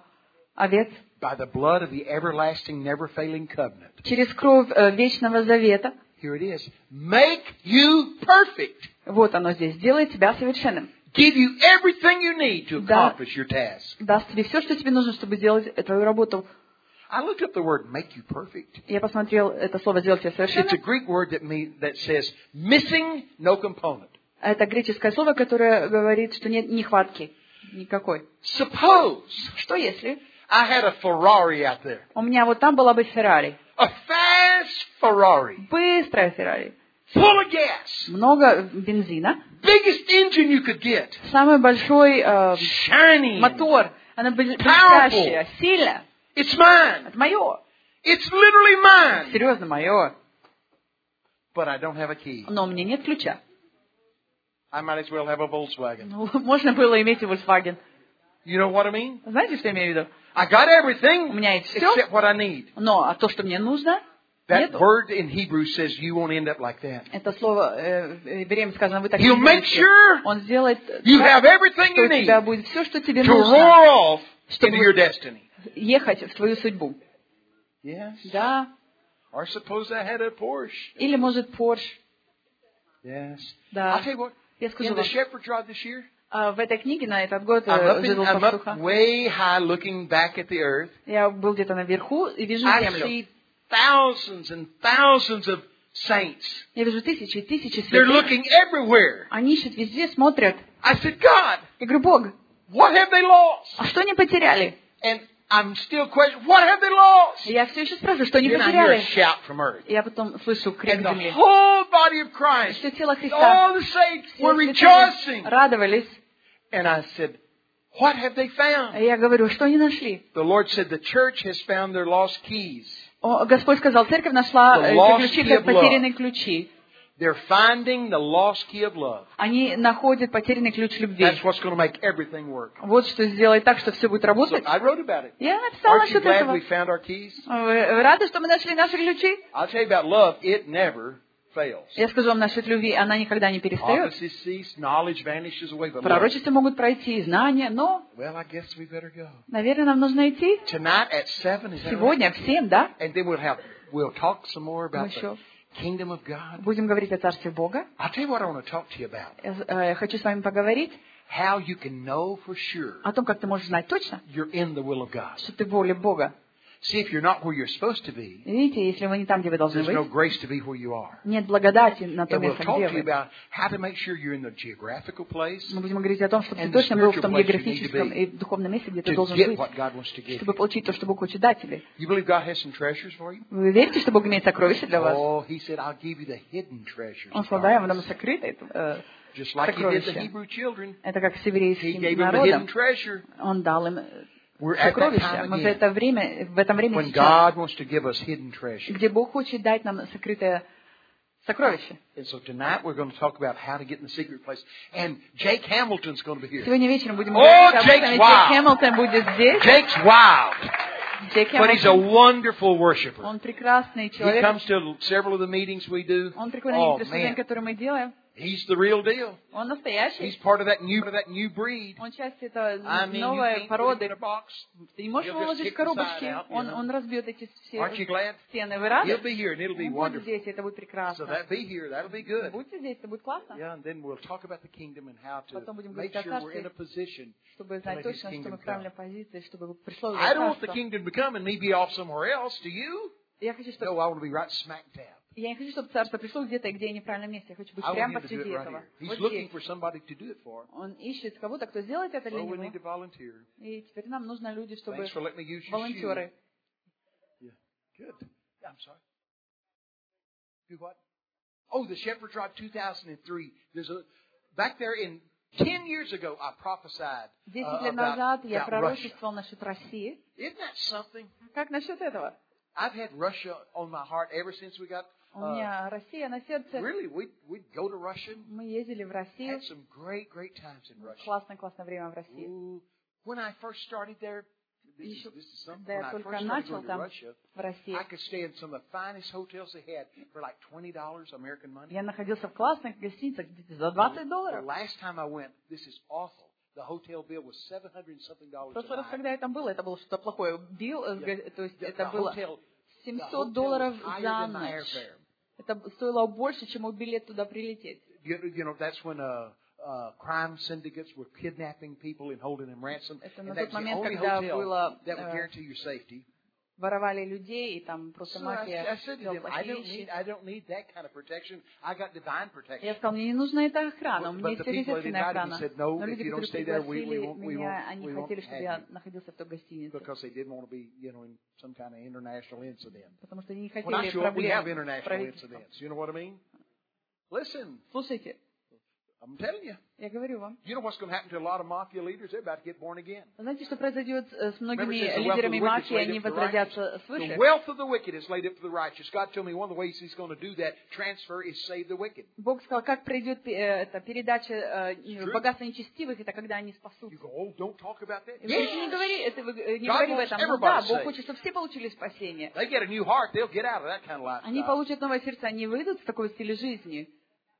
овец, by the blood of the everlasting, never failing covenant. через кровь вечного завета, Here it is. Make you perfect. вот оно здесь, делает тебя совершенным. Give you everything you need to Да. accomplish your task. Даст тебе все, что тебе нужно, чтобы сделать твою работу. I looked up the word make you perfect. Я посмотрел это слово «сделать тебя It's a совершенным». Greek word that says missing no component. Это греческое слово, которое говорит, что нет нехватки никакой. Suppose Что если I had a Ferrari out there. у меня вот там была бы Феррари, A fast Ferrari. быстрая Феррари, Full of gas. много бензина, Biggest engine you could get. самый большой Shiny. мотор, она блестящая, сильная. It's mine. Это мое. It's literally mine. Серьезно, мое. But I don't have a key. Но у меня нет ключа. I might as well have a Volkswagen. Ну, можно было иметь и Volkswagen. You know what I mean? Знаете, что я имею в виду? I got everything У меня есть все, except what I need. но то, что мне нужно, That нету. word in Hebrew says you won't end up like that. Это слово в Евреям сказано, вы так He'll не make будете. sure Он сделает you так, have everything что you у тебя need будет все, что тебе to нужно, roar off чтобы into your destiny. ехать в твою судьбу. Yes. Да. Or suppose I had a Porsche. Или, может, Porsche. Yes. Да. I'll tell you what. Я скажу In the вам, Shepherd's Rod this year, в этой книге на этот год I'm жил up пастуха. way high looking back at the earth. Я был где-то наверху и вижу I землю. see thousands and thousands of saints. Я вижу тысячи и тысячи They're святых. looking everywhere. Они ищут везде, смотрят. I said, God, Я говорю, Бог, what have they lost? а что они потеряли? And I'm still questioning, what have they lost? Я все еще спрашиваю, что они Then I hear a потеряли? shout from earth. И я потом слышу крик And the земли. whole body of Christ, Все тело Христа, all the saints все were святые rejoicing. радовались. And I said, what have they found? И я говорю, что они нашли? The Lord said, the church has found their lost keys. Господь сказал, церковь нашла The эти lost ключи, key как of love. потерянные ключи. They're finding the lost key of love. Они находят потерянный ключ любви. That's what's going to make everything work. Вот что сделает так, что все будет So работать. I wrote about it. Я написала Aren't you насчет glad этого. we found our keys? Вы рады, что мы нашли наши ключи? I'll tell you about love. It never fails. Я скажу вам насчет любви, она никогда не перестает. Prophecies cease, knowledge vanishes away, but love. Пророчества могут пройти, знания, но, Well, I guess we better go. наверное, нам нужно идти. Tonight at 7, is that right? Сегодня в 7, да? And then we'll talk some more Мы about the еще kingdom of God. будем говорить о Царстве Бога. I'll tell you what I want to talk to you about. Я хочу с вами поговорить How you can know for sure о том, как ты можешь знать точно, you're in the will of God. что ты в воле Бога. See, if you're not where you're supposed to be, Видите, если вы не там, где вы должны there's no быть, grace to be where you are. нет благодати на том And we'll месте, talk где to you вы. about how to make sure you're in the geographical place Мы будем говорить о том, чтобы ты and the точно был в spiritual том place you need to географическом be и духовном месте, где ты to должен get быть, what God wants to give чтобы you. получить то, что Бог хочет дать тебе. You believe God has some treasures for you? Вы верите, что Бог имеет сокровища для вас? Oh, He said, I'll give you the hidden treasures. Он of сказал, да, я God. вам дам сокрытое Just like He did the сокровище. Hebrew children. Это как с He еврейским gave them the hidden народом. treasure. Он дал им We're at that сокровища. time Мы в again. этом времени When сейчас, God wants to give us hidden treasure. где Бог хочет дать нам сокрытое сокровище. And so tonight we're going to talk about how to get in the secret place. And Jake Hamilton's going to be here. Сегодня вечером будем О, говорить об Джейк, этом, и вау! Джейк Хэмилтон будет здесь. Jake's wild, Джейк but he's a Хэмилтон, wonderful worshiper. он прекрасный He человек. comes to several of the meetings we do. Он приходит на Oh некоторые служения, man, которые мы делаем. he's the real deal. Он He's настоящий. part of that new breed. Он часть этой I mean, you новой can't put him породы. in a box. Ты не можешь He'll его just уложить kick в the коробочки. side out, you Он, know. он разбьет эти все Aren't you glad? стены. Вы He'll рады? be here and it'll be Он будет wonderful. здесь, это будет So прекрасно. that be here, that'll be good. Будьте здесь, это будет классно. Yeah, and then we'll talk about the kingdom and how to Потом будем make говорить о sure we're in a царстве, position. чтобы to знать let His точно, что kingdom мы в come. правильной позиции, чтобы пришло I don't Его want the царство. kingdom to come and me be off somewhere else. Do you? Я хочу, чтобы... No, I want to be right smack dab. Я не хочу, чтобы царство пришло где-то, где я не в правильном месте. Я хочу быть I want прямо Him to do посреди it right этого. here. He's Вот looking здесь. for somebody to do it for. Он ищет кого-то, кто сделает это для Well, we него. need to volunteer. И теперь нам нужны люди, чтобы Thanks for letting me use your shoe. волонтеры. Yeah, good. Yeah, I'm sorry. Do what? Oh, the Shepherd's Rod 2003. Back there in 10 years ago, I prophesied 10 лет назад я about Russia. пророчествовал насчет России. Isn't that something? Как насчет этого? I've had Russia on my heart ever since we got. У меня Россия на сердце. Really, we'd go to Russia. Мы ездили в Россию. Had some great times in Russia. Классное время в России. Ooh, when I first started there, this is something. Да, When я I только first started начал going to там, Russia, в России. I could stay in some of the finest hotels they had for like $20 American money. Я находился в классных гостиницах где-то за $20. The last time I went, this is awful. The hotel bill was $700 and something В a прошлый раз, night. когда я там была, это было что-то плохое. То есть это The было hotel $700 was higher за than my ночь. airfare. Это стоило больше, чем билет туда прилететь. You know, that's when crime syndicates were kidnapping people and holding them ransom. Это And на that's тот the момент, only когда hotel было that would guarantee your safety. воровали людей, и там просто So I мафия said to делала them, плохие вещи. I don't need that kind of protection. I got divine protection. Я сказал, мне не нужна эта охрана, у меня But есть the people that естественная invited me охрана. said, no, Но if люди, you don't которые stay there, we пригласили won't меня, они we хотели, won't чтобы have я you. находился в той гостинице. Because they didn't want to be, you know, in some kind of international incident. Потому что они не When I хотели show up, we have проблем с international правительством. incidents. You know what I mean? Listen, Слушайте, I'm telling you. Я говорю вам. You know what's going to happen to a lot of mafia leaders? They're about to get born again. Знаете, что произойдет с многими Remember, it says the wealth of лидерами the wicked is мафии, laid они up for the возродятся righteous. свыше? The wealth of the wicked is laid up for the righteous. God told me one of the ways He's going to do that transfer is save the wicked. Бог сказал, как пройдет эта передача True. богатства нечестивых, это когда они спасутся. You go, oh, don't talk about that. И вы говорите, не говори, не God говори в wants этом. Ну everybody да, Бог saved. хочет, чтобы все получили спасение. They get a new heart, they'll get out of that kind of Они lifestyle. получат новое сердце, они выйдут с такого стиля жизни.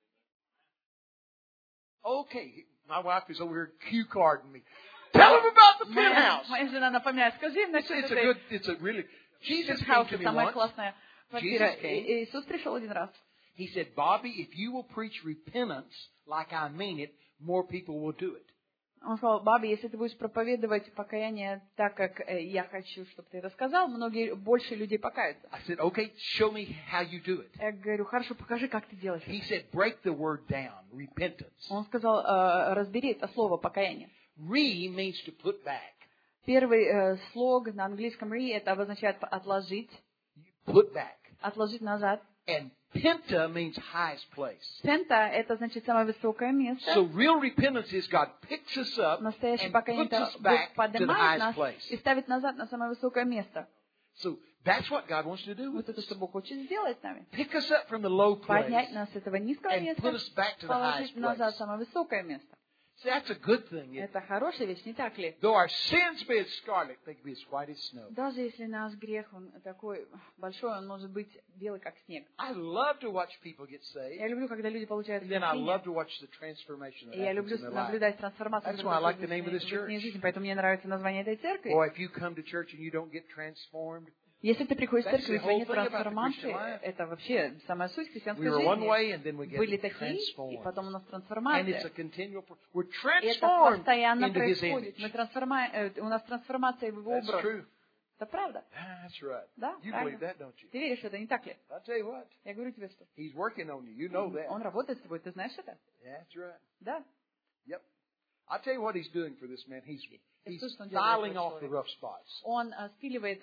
Okay, my wife is over here cue carding me. Tell them about the penthouse. Моя жена напоминает, скажи им насчет этой It's a really. Jesus came пентхауса, to me самая once. классная квартира. Jesus came. И Иисус пришел один раз. He said, Bobby, if you will preach repentance like I mean it, more people will do it. Он сказал, Баби, если ты будешь проповедовать покаяние так, как я хочу, чтобы ты это сказал, больше людей покаются. I said, okay, show me how you do it. Я говорю, хорошо, покажи, как ты делаешь He это. said, break the word down, repentance. Он сказал, разбери это слово покаяние. Re means to put back. Первый слог на английском re это обозначает отложить, Put back. отложить назад. And penta means highest place. Пента это значит самое высокое место. So real repentance is God picks us up Настоящее and покаяние puts us это back Бог to the поднимает highest нас place. и ставит назад на самое высокое место. So that's what God wants to do with Вот это us. что Бог хочет сделать с нами. Pick us up from the low place. Поднять нас с этого низкого And места, put us back to the положить highest назад place. в самое высокое место. See, that's a good thing. Это хорошая вещь, не так ли? Though our sins be as scarlet, they can be as white as snow. Даже если наш грех, он такой большой, он может быть белый, как снег. I love to watch people get saved. Я люблю, когда люди получают And then I love спасение. to watch the transformation that И я happens люблю in their life. наблюдать трансформацию That's why I like the в name of this их church. жизни, поэтому мне нравится название этой церкви. Boy, if you come to church and you don't get transformed, Если ты приходишь в That's церковь, и the у тебя whole нет thing about the трансформации, Christian life. это вообще самая суть христианской we were one way жизни. and then we get Были такие, и transformed. потом у нас And it's трансформация. a continual. We're И это transformed постоянно into His происходит. image. У нас трансформация в его That's образ. true. Это правда. That's right. Да, You правильно. believe that, don't you? Ты веришь в это, не так ли? I'll tell you what. Я говорю тебе, что He's working on you. You know that. он работает с тобой, ты знаешь это? That's right. Да. Yep. I'll tell you what He's doing for this man. He's то, что он делает filing для off the человека. rough spots. Он спиливает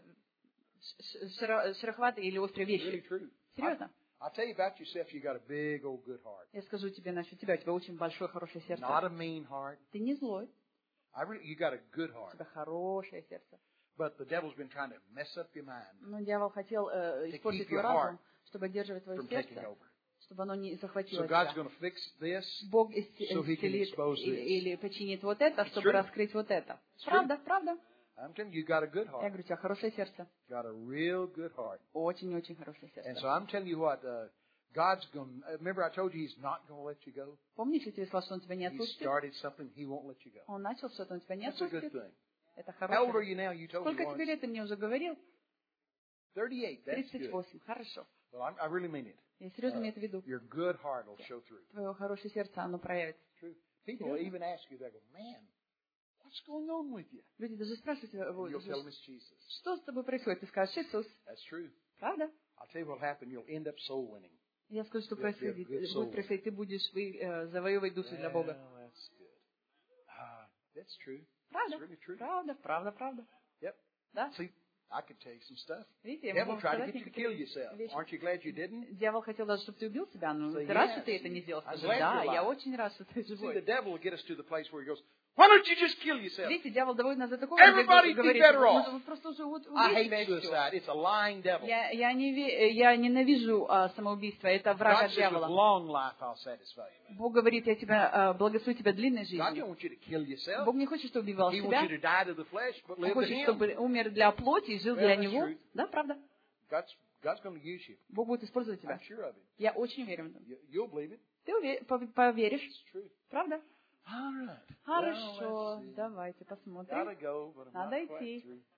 шероховатые или острые Really вещи. true. Серьезно. I'll tell you about yourself. You got a big old good heart. Я скажу тебе насчет тебя, у тебя очень большое, хорошее сердце. Not a mean heart. Ты не злой, You got a good у heart. тебя хорошее сердце. But the devil's been trying to mess up your mind Но дьявол хотел испортить keep твой your разум, чтобы одерживать твое from taking сердце, over. чтобы оно не захватило So God's тебя. going to fix this. Бог so he can исцелит expose this. или починит вот это, чтобы true. раскрыть вот это. true. Правда, правда. I'm telling you, you got a good Я heart. говорю, у тебя хорошее сердце. Got a real good heart. Очень-очень хорошее And сердце. so I'm telling you what, God's going to, remember I told you He's not going to let you go? Помнишь, я тебе сказал, что он тебя не He отпустит? started something, He won't let you go. Он начал что-то, он тебя не That's a good отпустит. thing. Это How old are хорошее. you now? You told me Сколько once. тебе лет, ты мне уже говорил? 38. That's good. 38. Хорошо. Well, I really mean it. Я серьезно имею это в виду. Your good heart will show through. Твое хорошее сердце, оно проявится. True. People will even ask you, they go, man, what's going on with you? Люди даже спрашивают тебя, And you'll tell them it's Jesus. что с тобой происходит? Ты скажешь, Иисус. That's true. Правда? I'll tell you what'll happen. You'll end up soul winning. Я скажу, что Yeah, происходит. good soul. Будет происходить, ты будешь завоевывать душу для Бога. Well, that's good. That's true. Правда? That's really true. Правда, правда, правда. Yep. Да? See, I could tell you some stuff. Видите, я Devil могу tried to сказать get you to kill некоторые yourself. вещи. Aren't you glad you didn't? Дьявол хотел даже, чтобы ты убил себя. Ну, Say ты рад, yes. что ты это не сделал? I'm Скажи, glad да, you're я alive. очень рад, что ты See, the живой. devil will get us to the place where he goes, why don't you just kill yourself? Видите, дьявол доводит нас до такого, Everybody где be говорит, better off. «Ну, просто уже вот I убей hate себя и всё». suicide. It's a lying devil. Я ненавижу самоубийство, это враг God от says, with дьявола. long life I'll satisfy you. Бог говорит, я тебя благословлю тебя длинной God жизнью. don't want you to kill yourself. Бог не хочет, чтобы убивал He wants себя. you to die to the flesh, but Он live to хочет, Him. чтобы умер для плоти и жил Well, для that's Него. true. Да, правда? God's going to use you. Бог будет использовать тебя. I'm sure of it. Я очень уверен в этом. You'll believe it. Ты поверишь, It's true. правда? All right. Хорошо, Well, let's see. давайте Gotta посмотрим. go, but I'm Надо not quite идти. through.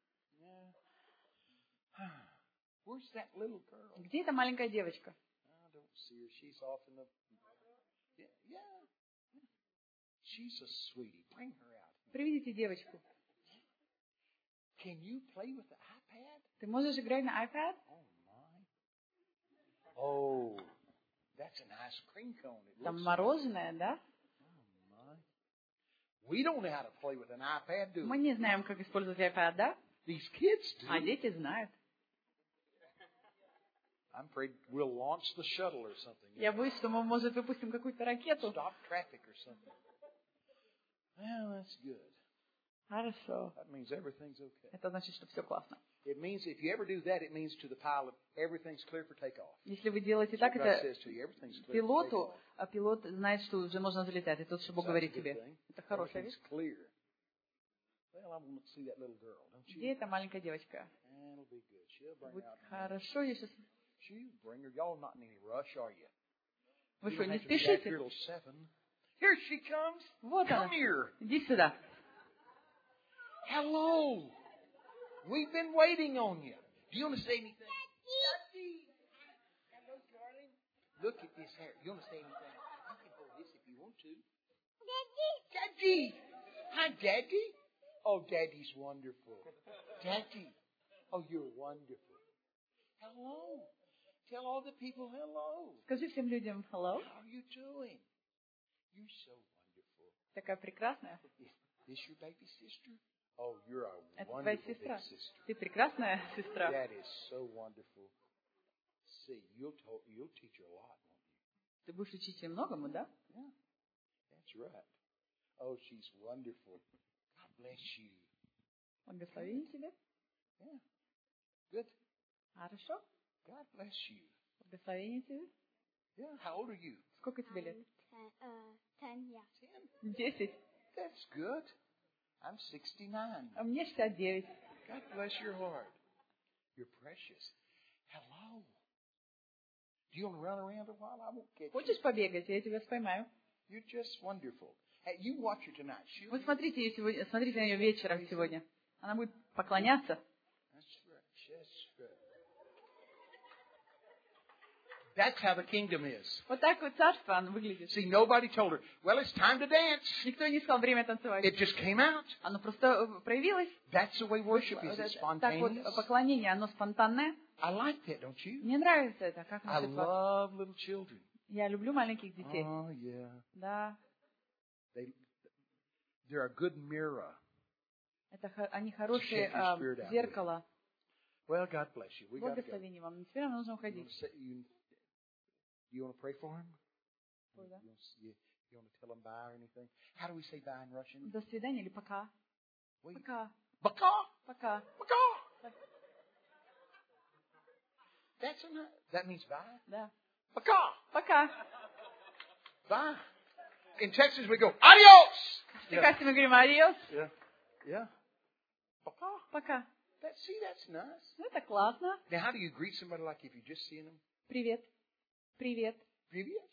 Yeah. Where's that little girl? Где эта маленькая девочка? I don't see her. She's off in the. Yeah. She's a sweetie. Bring her out. Приведите девочку. Can you play with the iPad? Ты можешь играть на iPad? Oh my. Oh, that's an ice cream cone. It Там looks мороженое, да? my. We don't know how to play with an iPad, do Мы we? не знаем, как использовать iPad, да? These kids do. А дети знают. I'm afraid we'll launch the shuttle or something. Я боюсь, что мы, может, выпустим какую-то ракету. Stop traffic or something. Well, that's good. Хорошо. That means everything's okay. Это значит, что все классно. It means if you ever do that, it means to the pilot, everything's clear for takeoff. Если вы делаете So так, God это says to you, everything's clear for пилоту, takeoff. а пилот знает, что уже можно взлетать. Это то, что Бог So that's a говорит good тебе. thing. Это хорошая вещь. Everything's clear. Well, I want to see that little girl, don't you? Где эта маленькая девочка? And it'll be good. She'll bring Будет out. хорошо, я сейчас... She'll bring her. Y'all not in any rush, are you? Вы You что, don't не have to be back спешите? here till 7. Here she comes. Вот Come она. here. Иди сюда. Hello. We've been waiting on you. Do you want to say anything? Daddy. Hello, darling. Look at this hair. You want to say anything? You can hold this if you want to. Daddy. Hi, Daddy. Oh, Daddy's wonderful. Daddy. Oh, you're wonderful. Hello. Tell all the people hello. Скажи всем людям hello. How are you doing? You're so wonderful. Такая прекрасная. Is this your baby sister? Oh, you're a Это твоя wonderful сестра. big sister. Ты прекрасная сестра. That is so wonderful. See, you'll teach her a lot, won't you? Ты будешь учить ее многому, да? Yeah, that's right. Oh, she's wonderful. God bless you. Благословение тебе. Yeah, good. Хорошо. God bless you. Благословение тебе. Yeah, how old are you? Сколько тебе лет? 10, yeah. 10. That's good. I'm 69. А мне 69. God bless your heart. You're precious. Hello. Do you want to run around a while? I won't catch you. Хочешь побегать? Я тебя споймаю. You're just wonderful. Hey, you watch her tonight. She'll Вы смотрите ее сегодня, смотрите на нее вечером сегодня. Она будет поклоняться. That's right. That's right. That's how the kingdom is. Вот так вот царство оно выглядит. See, nobody told her, well, it's time to dance. Никто не сказал время танцевать. It just came out. Оно просто проявилось. That's the way worship is. It's Так вот, spontaneous. поклонение, оно спонтанное. I like that, don't you? Мне нравится это. Как I насчет вас? love little children. Я люблю маленьких детей. Oh, yeah. Да. They're a good mirror. Они хорошие Check your spirit out зеркало. Well, God bless you. We got to go. Благословение вам. Теперь нам нужно уходить. You want to pray for him? Ой, да. You want to tell him bye or anything? How do we say bye in Russian? До свидания или пока? Пока. Пока. Пока. Пока. That means bye? Да. Пока. Пока. Bye. In Texas we go, adios! В Техасе мы говорим adios. Yeah. Пока. Пока. That's nice. Ну, это классно. Now, how do you greet somebody like if you're just seeing them? Привет. Привет. Привет.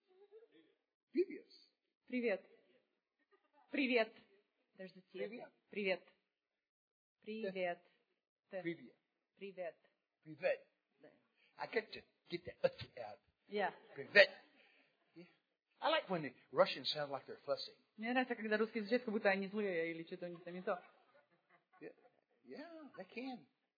Привет. Привет. There's a T. Привет. Привет. Привет. Привет. Привет. Привет. I get to get that out. Yeah. Привет. Yeah. I like when the Russians sound like they're fussy. Мне нравится, когда русские звучат, как будто они злые или что-то у них там не то. Yeah, they can.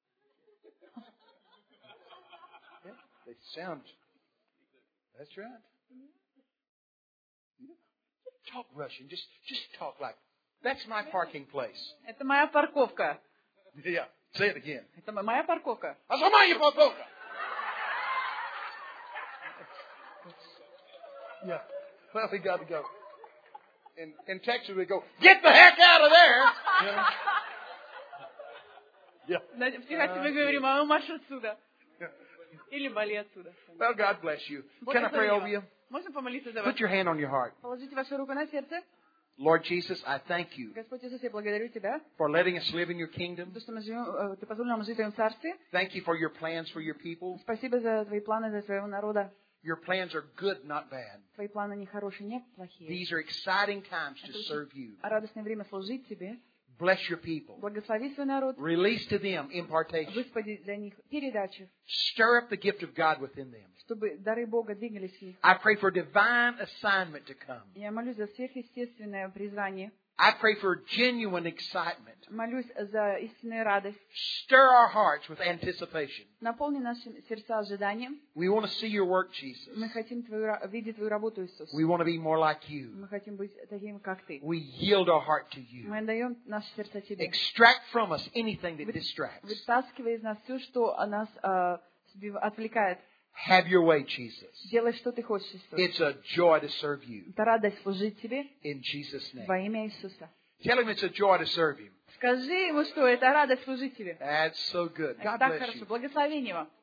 Yeah, they sound. That's right. Yeah. Talk Russian. Just talk like that's my parking place. Это моя парковка. Yeah. Say it again. Это моя парковка. А сама не парковка. Yeah. Well, we got to go. In Texas, we go, get the heck out of there. Yeah. В Техасе мы говорим, а марш отсюда. Или вали отсюда. Well, God bless you. Can I pray over you? Можно помолиться за вас? Put your hand on your heart. Положите вашу руку на сердце. Lord Jesus, I thank you Господь Иисус, я благодарю Тебя, for letting us live in your kingdom. за то, что мы живем, Ты позволил нам жить в Твоем Царстве. Thank you for your plans for your people. Спасибо за Твои планы для Твоего народа. Your plans are good, not bad. Твои планы не хорошие, не плохие. These are exciting times to serve you. Радостное время служить Тебе. Bless your people. Благослови свой народ. Release to them impartation. Господи, для них передачу, Stir up the gift of God within them. чтобы дары Бога двигались в них. I pray for divine assignment to come. Я молюсь за сверхъестественное призвание. I pray for genuine excitement. Молюсь за истинную радость. Stir our hearts with anticipation. Наполни наши сердца ожиданием. We want to see your work, Jesus. Мы хотим видеть Твою работу, Иисус. We want to be more like you. Мы хотим быть такими, как Ты. We yield our heart to you. Мы отдаем наши сердца Тебе. Extract from us anything that distracts. Вытаскивай из нас все, что нас отвлекает. Have your way, Jesus. Делай, что ты хочешь, Иисус. It's a joy to serve you. Это радость служить тебе In Jesus' name. во имя Иисуса. Tell him it's a joy to serve him. Скажи ему, что это радость служить тебе. That's so good. Это God так bless хорошо. you. Благословение вам.